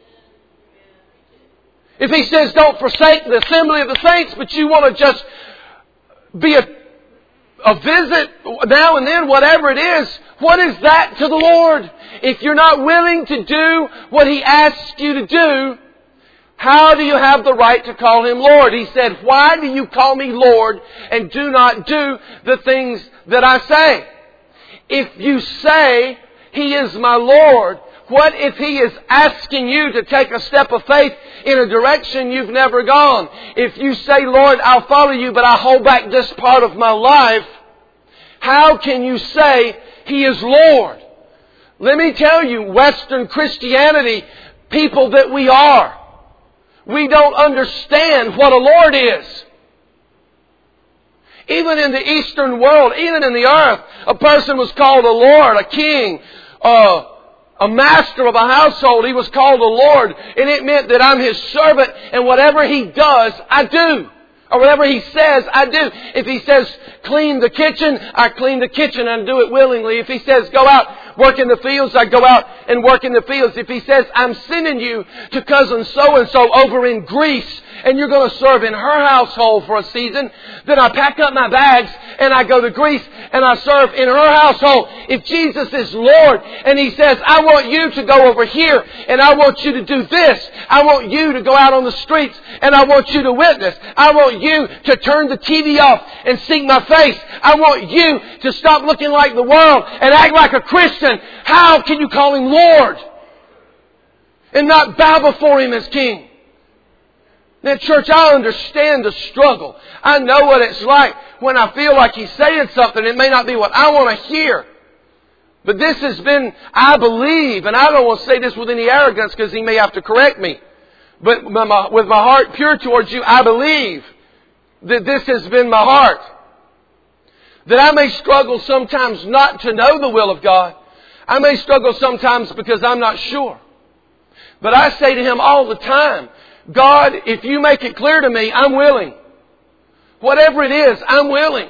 If He says don't forsake the assembly of the saints, but you want to just be a, a visit now and then, whatever it is, what is that to the Lord? If you're not willing to do what He asks you to do, how do you have the right to call Him Lord? He said, why do you call me Lord and do not do the things that I say? If you say He is my Lord, what if He is asking you to take a step of faith in a direction you've never gone? If you say, Lord, I'll follow you, but I hold back this part of my life, how can you say He is Lord? Let me tell you, Western Christianity, people that we are, we don't understand what a Lord is. Even in the Eastern world, even in the earth, a person was called a Lord, a king, uh, a master of a household. He was called a Lord. And it meant that I'm His servant. And whatever He does, I do. Or whatever He says, I do. If He says, clean the kitchen, I clean the kitchen and do it willingly. If He says, go out, work in the fields, I go out and work in the fields. If He says, I'm sending you to cousin so-and-so over in Greece, and you're going to serve in her household for a season, then I pack up my bags and I go to Greece and I serve in her household. If Jesus is Lord and He says, I want you to go over here and I want you to do this. I want you to go out on the streets and I want you to witness. I want you to turn the T V off and seek my face. I want you to stop looking like the world and act like a Christian. How can you call Him Lord and not bow before Him as King? Now, church, I understand the struggle. I know what it's like when I feel like He's saying something. It may not be what I want to hear. But this has been, I believe, and I don't want to say this with any arrogance because He may have to correct me. But with my heart pure towards you, I believe that this has been my heart. That I may struggle sometimes not to know the will of God. I may struggle sometimes because I'm not sure. But I say to Him all the time, God, if you make it clear to me, I'm willing. Whatever it is, I'm willing.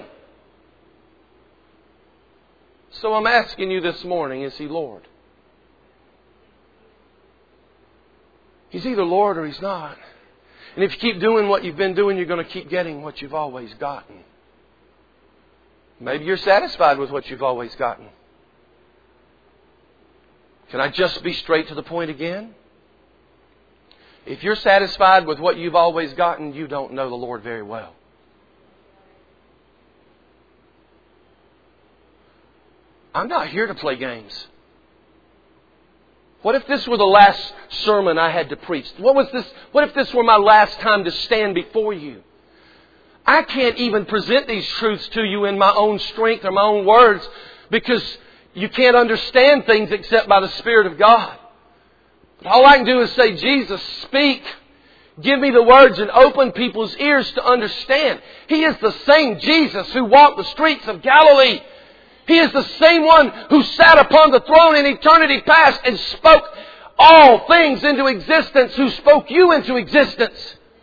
So I'm asking you this morning, is He Lord? He's either Lord or He's not. And if you keep doing what you've been doing, you're going to keep getting what you've always gotten. Maybe you're satisfied with what you've always gotten. Can I just be straight to the point again? If you're satisfied with what you've always gotten, you don't know the Lord very well. I'm not here to play games. What if this were the last sermon I had to preach? What was this? What if this were my last time to stand before you? I can't even present these truths to you in my own strength or my own words because you can't understand things except by the Spirit of God. All I can do is say, Jesus, speak. Give me the words and open people's ears to understand. He is the same Jesus who walked the streets of Galilee. He is the same one who sat upon the throne in eternity past and spoke all things into existence, who spoke you into existence.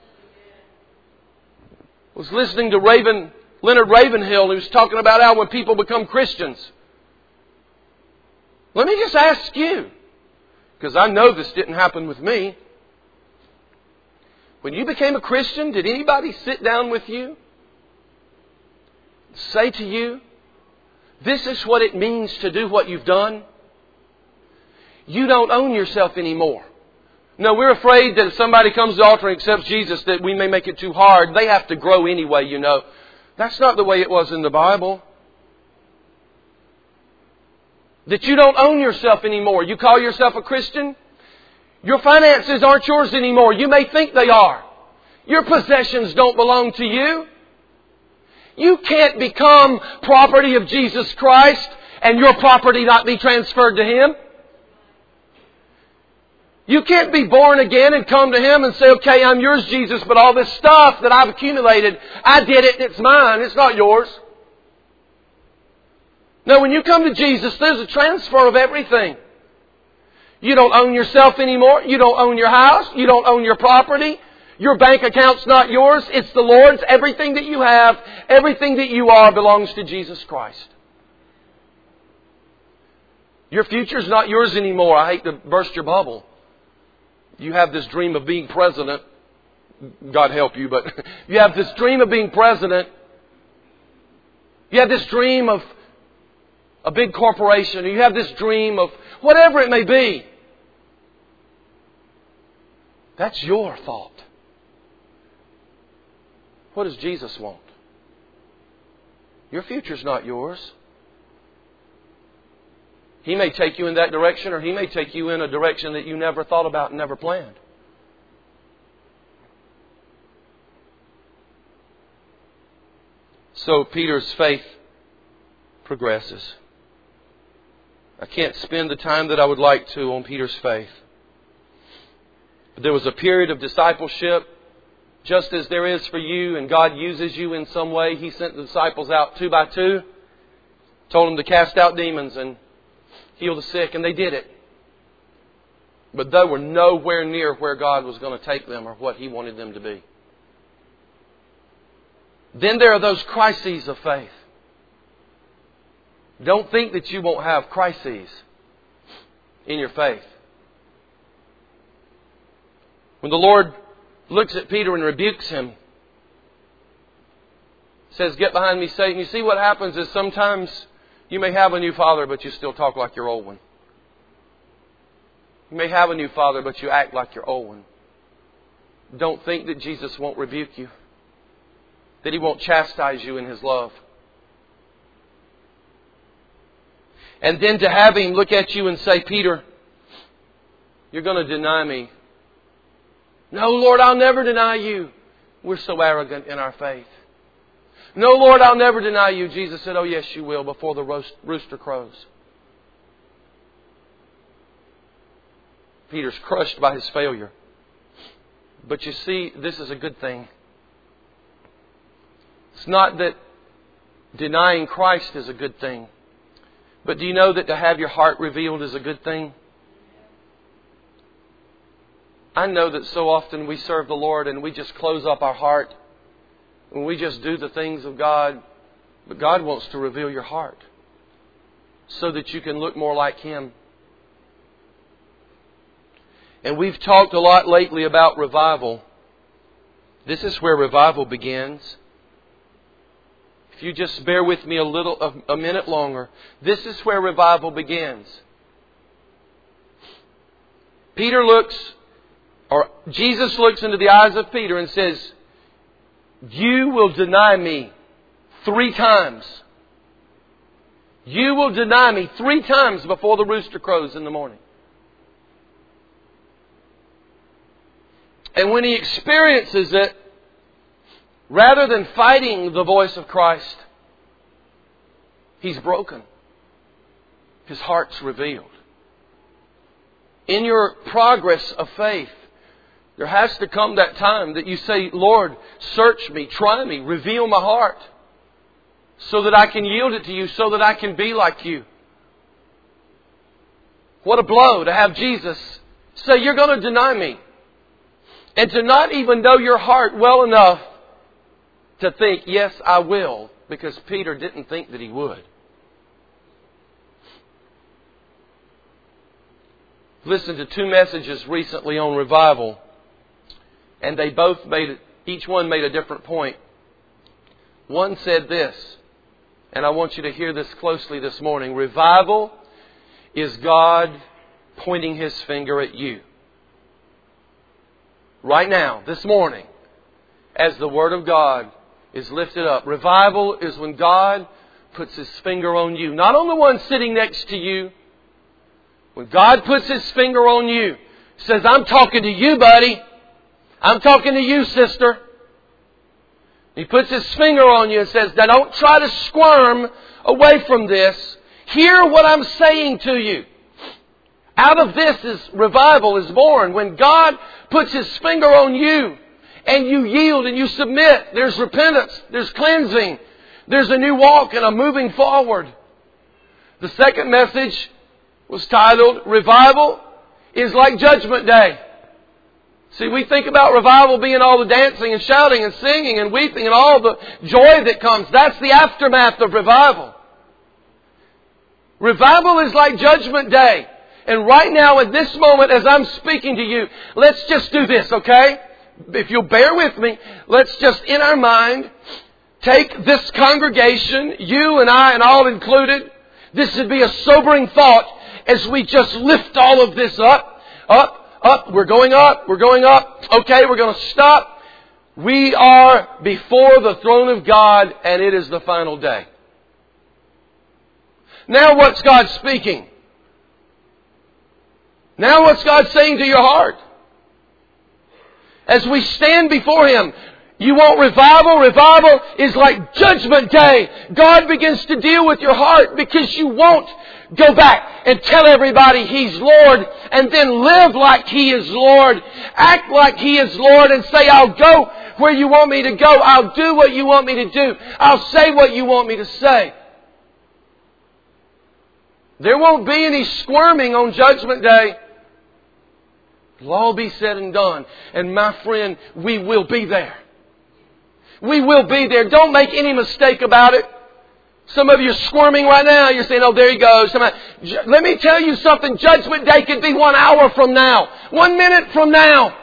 I was listening to Raven, Leonard Ravenhill, who was talking about how when people become Christians. Let me just ask you, because I know this didn't happen with me. When you became a Christian, did anybody sit down with you, say to you, this is what it means to do what you've done? You don't own yourself anymore. No, we're afraid that if somebody comes to the altar and accepts Jesus, that we may make it too hard. They have to grow anyway, you know. That's not the way it was in the Bible. That you don't own yourself anymore. You call yourself a Christian? Your finances aren't yours anymore. You may think they are. Your possessions don't belong to you. You can't become property of Jesus Christ and your property not be transferred to Him. You can't be born again and come to Him and say, okay, I'm yours, Jesus, but all this stuff that I've accumulated, I did it, it's mine, it's not yours. No, when you come to Jesus, there's a transfer of everything. You don't own yourself anymore. You don't own your house. You don't own your property. Your bank account's not yours. It's the Lord's. Everything that you have, everything that you are belongs to Jesus Christ. Your future's not yours anymore. I hate to burst your bubble. You have this dream of being president. God help you, but you have this dream of being president. You have this dream of a big corporation. You have this dream of whatever it may be. That's your fault. What does Jesus want? Your future's not yours. He may take you in that direction, or He may take you in a direction that you never thought about and never planned. So Peter's faith progresses. I can't spend the time that I would like to on Peter's faith. But there was a period of discipleship, just as there is for you, and God uses you in some way. He sent the disciples out two by two, told them to cast out demons and heal the sick, and they did it. But they were nowhere near where God was going to take them or what He wanted them to be. Then there are those crises of faith. Don't think that you won't have crises in your faith. When the Lord looks at Peter and rebukes him, says, "Get behind me, Satan." You see what happens is sometimes you may have a new father, but you still talk like your old one. You may have a new father, but you act like your old one. Don't think that Jesus won't rebuke you, that He won't chastise you in His love. And then to have Him look at you and say, "Peter, you're going to deny me." "No, Lord, I'll never deny you." We're so arrogant in our faith. "No, Lord, I'll never deny you." Jesus said, "Oh, yes, you will, before the rooster crows." Peter's crushed by his failure. But you see, this is a good thing. It's not that denying Christ is a good thing. But do you know that to have your heart revealed is a good thing? I know that so often we serve the Lord and we just close up our heart. And we just do the things of God. But God wants to reveal your heart so that you can look more like Him. And we've talked a lot lately about revival. This is where revival begins. If you just bear with me a little, a, a minute longer. This is where revival begins. Peter looks, or Jesus looks into the eyes of Peter and says, "You will deny me three times. You will deny me three times before the rooster crows in the morning." And when he experiences it, rather than fighting the voice of Christ, he's broken. His heart's revealed. In your progress of faith, there has to come that time that you say, "Lord, search me, try me, reveal my heart, so that I can yield it to you, so that I can be like you." What a blow to have Jesus say, "You're going to deny me." And to not even know your heart well enough to think, "Yes, I will," because Peter didn't think that he would. Listened to two messages recently on revival, and they both made, each one made a different point. One said this, and I want you to hear this closely this morning. Revival is God pointing His finger at you. Right now, this morning, as the Word of God is lifted up. Revival is when God puts His finger on you. Not on the one sitting next to you. When God puts His finger on you, says, "I'm talking to you, buddy. I'm talking to you, sister." He puts His finger on you and says, "Now don't try to squirm away from this. Hear what I'm saying to you." Out of this is revival is born. When God puts His finger on you and you yield and you submit, there's repentance, there's cleansing, there's a new walk and a moving forward. The second message was titled, "Revival is like Judgment Day." See, we think about revival being all the dancing and shouting and singing and weeping and all the joy that comes. That's the aftermath of revival. Revival is like Judgment Day. And right now, at this moment, as I'm speaking to you, let's just do this, okay? If you'll bear with me, let's just, in our mind, take this congregation, you and I and all included. This would be a sobering thought as we just lift all of this up, up, up. We're going up, we're going up. Okay, we're going to stop. We are before the throne of God, and it is the final day. Now what's God speaking? Now what's God saying to your heart? As we stand before Him, you want revival? Revival is like Judgment Day. God begins to deal with your heart because you won't go back and tell everybody He's Lord and then live like He is Lord. Act like He is Lord and say, "I'll go where you want me to go. I'll do what you want me to do. I'll say what you want me to say." There won't be any squirming on Judgment Day. It'll all be said and done. And my friend, we will be there. We will be there. Don't make any mistake about it. Some of you are squirming right now. You're saying, oh, there he goes. Somebody, let me tell you something. Judgment Day could be one hour from now. One minute from now.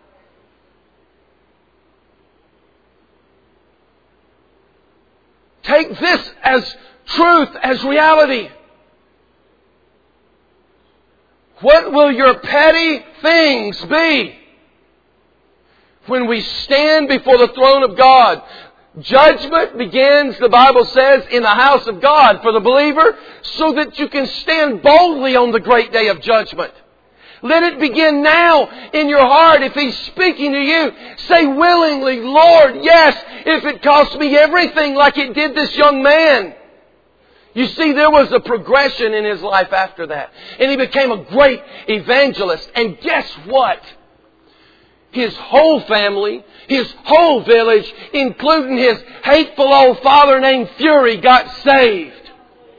Take this as truth, as reality. What will your petty things be when we stand before the throne of God? Judgment begins, the Bible says, in the house of God for the believer, so that you can stand boldly on the great day of judgment. Let it begin now in your heart. If He's speaking to you, say willingly, Lord, yes, if it costs me everything like it did this young man. You see, there was a progression in his life after that. And he became a great evangelist. And guess what? His whole family, his whole village, including his hateful old father named Fury, got saved.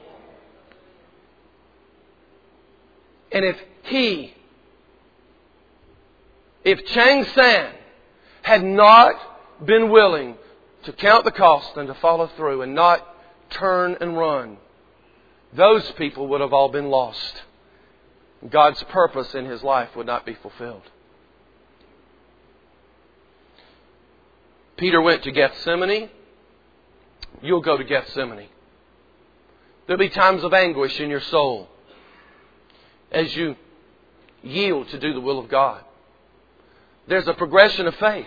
And if he, if Chang San had not been willing to count the cost and to follow through and not turn and run, those people would have all been lost. God's purpose in his life would not be fulfilled. Peter went to Gethsemane. You'll go to Gethsemane. There'll be times of anguish in your soul as you yield to do the will of God. There's a progression of faith.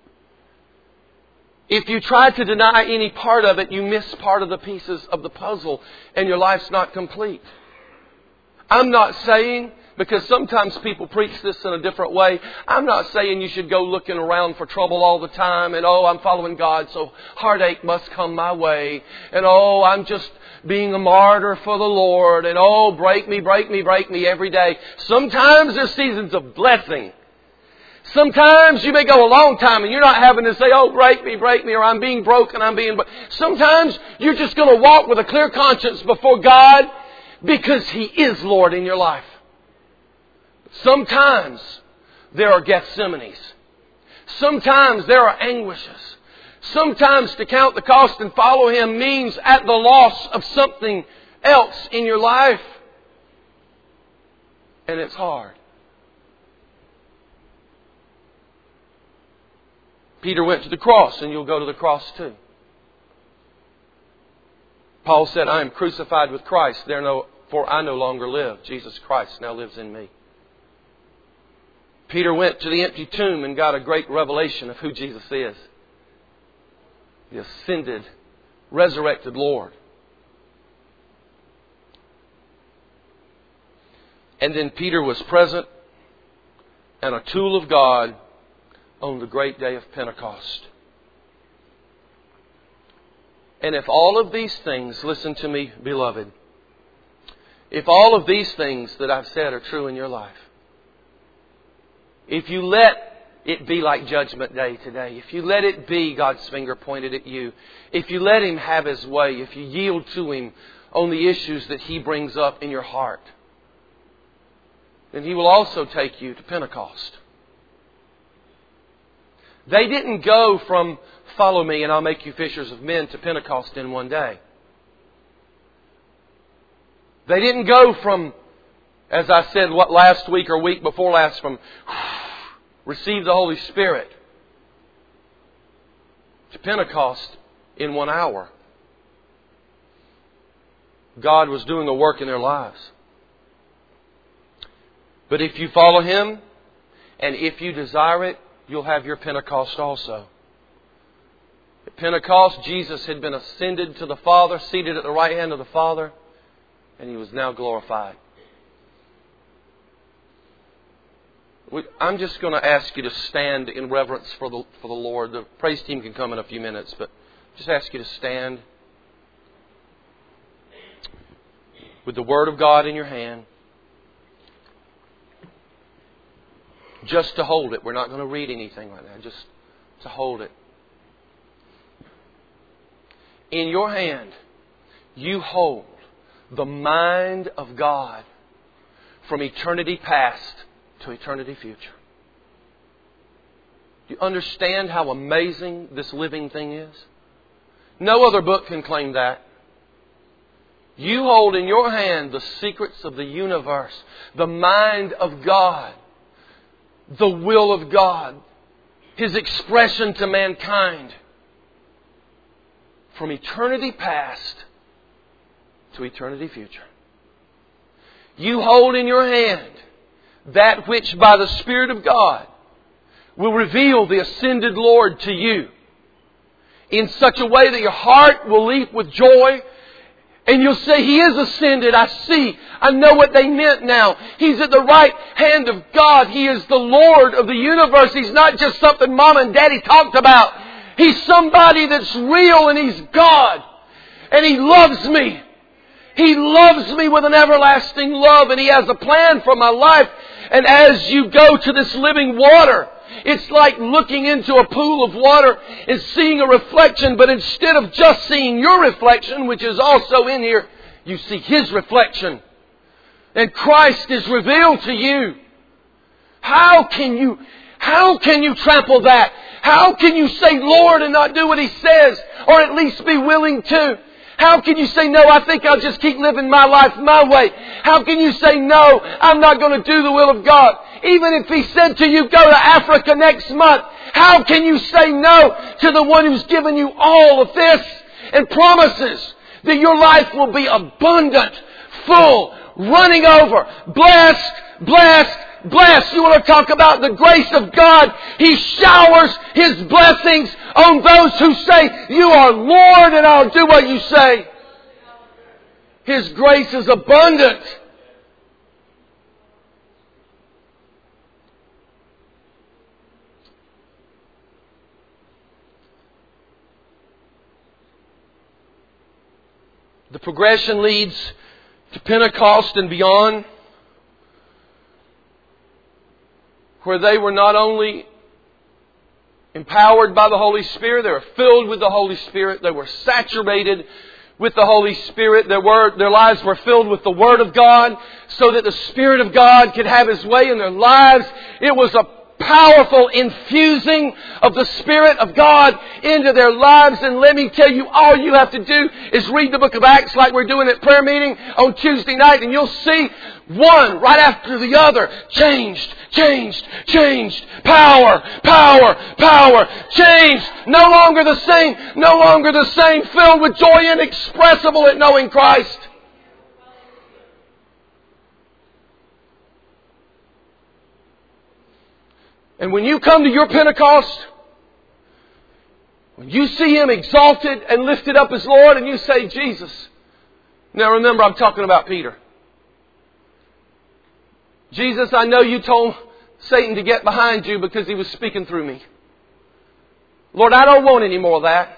If you try to deny any part of it, you miss part of the pieces of the puzzle and your life's not complete. I'm not saying, because sometimes people preach this in a different way, I'm not saying you should go looking around for trouble all the time and, oh, I'm following God, so heartache must come my way. And, oh, I'm just being a martyr for the Lord. And, oh, break me, break me, break me every day. Sometimes there's seasons of blessing. Sometimes you may go a long time and you're not having to say, oh, break me, break me, or I'm being broken, I'm being... Sometimes you're just going to walk with a clear conscience before God because He is Lord in your life. Sometimes there are Gethsemanes. Sometimes there are anguishes. Sometimes to count the cost and follow Him means at the loss of something else in your life. And it's hard. Peter went to the cross, and you'll go to the cross too. Paul said, I am crucified with Christ, therefore I no longer live. Jesus Christ now lives in me. Peter went to the empty tomb and got a great revelation of who Jesus is. The ascended, resurrected Lord. And then Peter was present and a tool of God on the great day of Pentecost. And if all of these things, listen to me, beloved, if all of these things that I've said are true in your life, if you let it be like Judgment Day today, if you let it be God's finger pointed at you, if you let Him have His way, if you yield to Him on the issues that He brings up in your heart, then He will also take you to Pentecost. They didn't go from follow me and I'll make you fishers of men to Pentecost in one day. They didn't go from, as I said what last week or week before last, from receive the Holy Spirit to Pentecost in one hour. God was doing a work in their lives. But if you follow Him and if you desire it, you'll have your Pentecost also. At Pentecost, Jesus had been ascended to the Father, seated at the right hand of the Father, and He was now glorified. I'm just going to ask you to stand in reverence for the, for the Lord. The praise team can come in a few minutes, but just ask you to stand with the Word of God in your hand. Just to hold it. We're not going to read anything like that. Just to hold it. In your hand, you hold the mind of God from eternity past to eternity future. Do you understand how amazing this living thing is? No other book can claim that. You hold in your hand the secrets of the universe, the mind of God, the will of God, His expression to mankind. From eternity past to eternity future. You hold in your hand that which by the Spirit of God will reveal the ascended Lord to you in such a way that your heart will leap with joy. And you'll say, He is ascended. I see. I know what they meant now. He's at the right hand of God. He is the Lord of the universe. He's not just something Mom and Daddy talked about. He's somebody that's real, and He's God. And He loves me. He loves me with an everlasting love, and He has a plan for my life. And as you go to this living water, it's like looking into a pool of water and seeing a reflection, but instead of just seeing your reflection, which is also in here, you see His reflection. And Christ is revealed to you. How can you, how can you trample that? How can you say Lord and not do what He says? Or at least be willing to? How can you say, no, I think I'll just keep living my life my way? How can you say, no, I'm not going to do the will of God? Even if He said to you, go to Africa next month, how can you say no to the one who's given you all of this and promises that your life will be abundant, full, running over, blessed, blessed, blessed. You want to talk about the grace of God? He showers His blessings on those who say, you are Lord and I'll do what you say. His grace is abundant. The progression leads to Pentecost and beyond, where they were not only empowered by the Holy Spirit, they were filled with the Holy Spirit, they were saturated with the Holy Spirit, their, word, their lives were filled with the Word of God, so that the Spirit of God could have His way in their lives. It was a powerful infusing of the Spirit of God into their lives. And let me tell you, all you have to do is read the book of Acts like we're doing at prayer meeting on Tuesday night, and you'll see one right after the other. Changed, changed, changed. Power, power, power. Changed. No longer the same, no longer the same. Filled with joy inexpressible at knowing Christ. And when you come to your Pentecost, when you see Him exalted and lifted up as Lord, and you say, Jesus. Now remember, I'm talking about Peter. Jesus, I know you told Satan to get behind you because he was speaking through me. Lord, I don't want any more of that.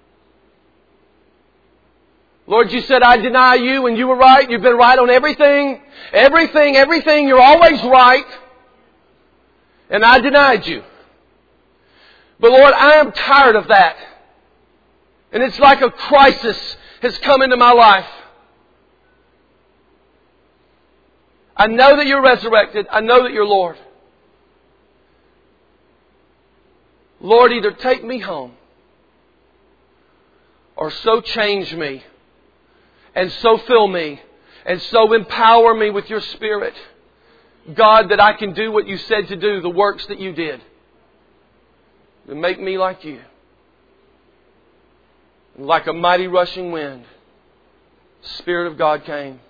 Lord, you said I deny you and you were right. You've been right on everything. Everything, everything. You're always right. And I denied you. But Lord, I am tired of that. And it's like a crisis has come into my life. I know that you're resurrected. I know that you're Lord. Lord, either take me home or so change me and so fill me and so empower me with your Spirit, God, that I can do what you said to do, the works that you did. And make me like you. And like a mighty rushing wind, the Spirit of God came.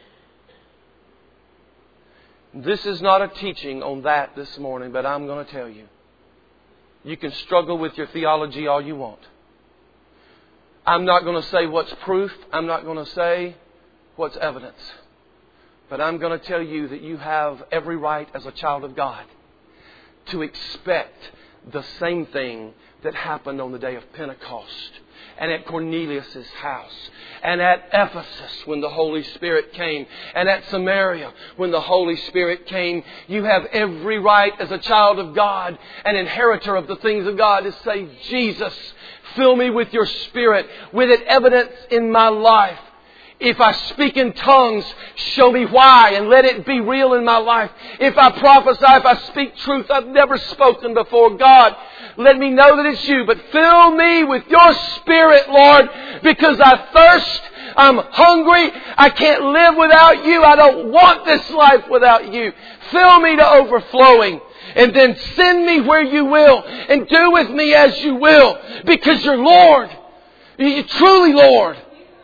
This is not a teaching on that this morning, but I'm going to tell you. You can struggle with your theology all you want. I'm not going to say what's proof. I'm not going to say what's evidence. But I'm going to tell you that you have every right as a child of God to expect the same thing that happened on the day of Pentecost and at Cornelius' house and at Ephesus when the Holy Spirit came and at Samaria when the Holy Spirit came. You have every right as a child of God, an inheritor of the things of God, to say, Jesus, fill me with your Spirit, with it evidence in my life. If I speak in tongues, show me why and let it be real in my life. If I prophesy, if I speak truth I've never spoken before, God, Let me know that it's You. But fill me with Your Spirit, Lord, because I thirst. I'm hungry. I can't live without You. I don't want this life without You. Fill me to overflowing. And then send me where You will. And do with me as You will. Because You're Lord. You're truly Lord.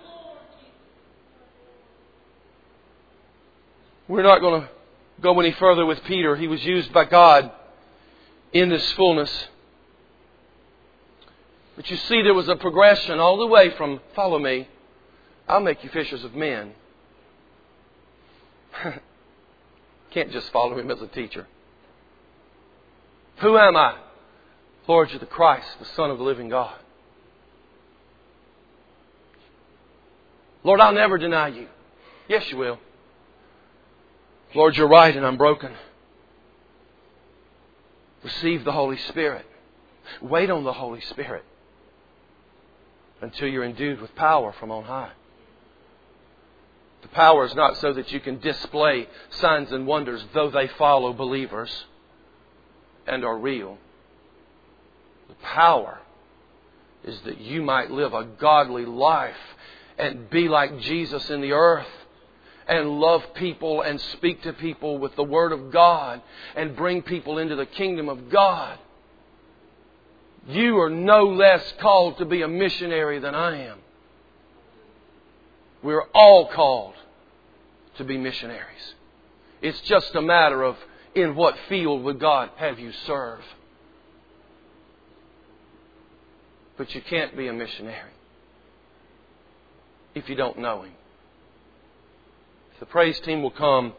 We're not going to go any further with Peter. He was used by God in this fullness. But you see, there was a progression all the way from follow me, I'll make you fishers of men. Can't just follow Him as a teacher. Who am I? Lord, You're the Christ, the Son of the living God. Lord, I'll never deny You. Yes, You will. Lord, You're right and I'm broken. Receive the Holy Spirit. Wait on the Holy Spirit until you're endued with power from on high. The power is not so that you can display signs and wonders, though they follow believers and are real. The power is that you might live a godly life and be like Jesus in the earth and love people and speak to people with the Word of God and bring people into the kingdom of God. You are no less called to be a missionary than I am. We're all called to be missionaries. It's just a matter of in what field would God have you serve. But you can't be a missionary if you don't know Him. The praise team will come.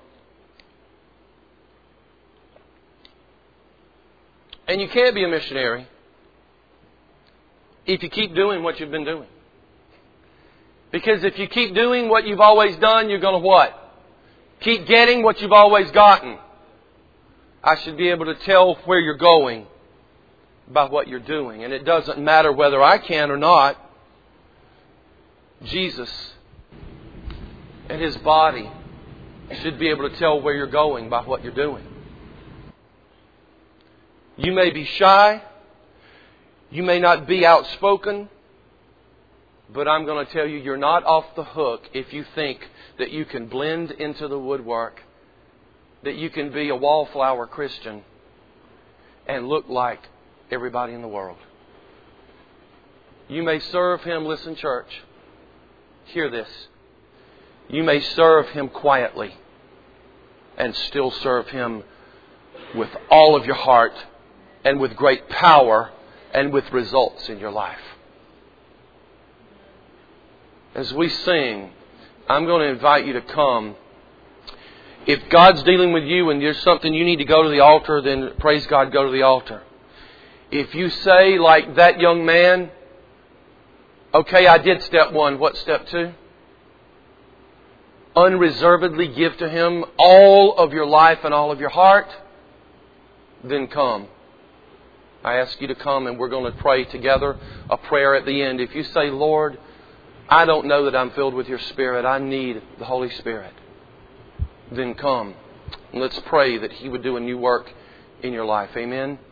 And you can't be a missionary if you keep doing what you've been doing. Because if you keep doing what you've always done, you're going to what? Keep getting what you've always gotten. I should be able to tell where you're going by what you're doing. And it doesn't matter whether I can or not. Jesus and His body should be able to tell where you're going by what you're doing. You may be shy. You may not be outspoken. But I'm going to tell you, you're not off the hook if you think that you can blend into the woodwork, that you can be a wallflower Christian and look like everybody in the world. You may serve Him, listen church, hear this. You may serve Him quietly and still serve Him with all of your heart and with great power and with results in your life. As we sing, I'm going to invite you to come. If God's dealing with you and there's something you need to go to the altar, then praise God, go to the altar. If you say, like that young man, okay, I did step one, what's step two? Unreservedly give to Him all of your life and all of your heart, then come. I ask you to come and we're going to pray together a prayer at the end. If you say, Lord, I don't know that I'm filled with Your Spirit. I need the Holy Spirit. Then come. And let's pray that He would do a new work in your life. Amen.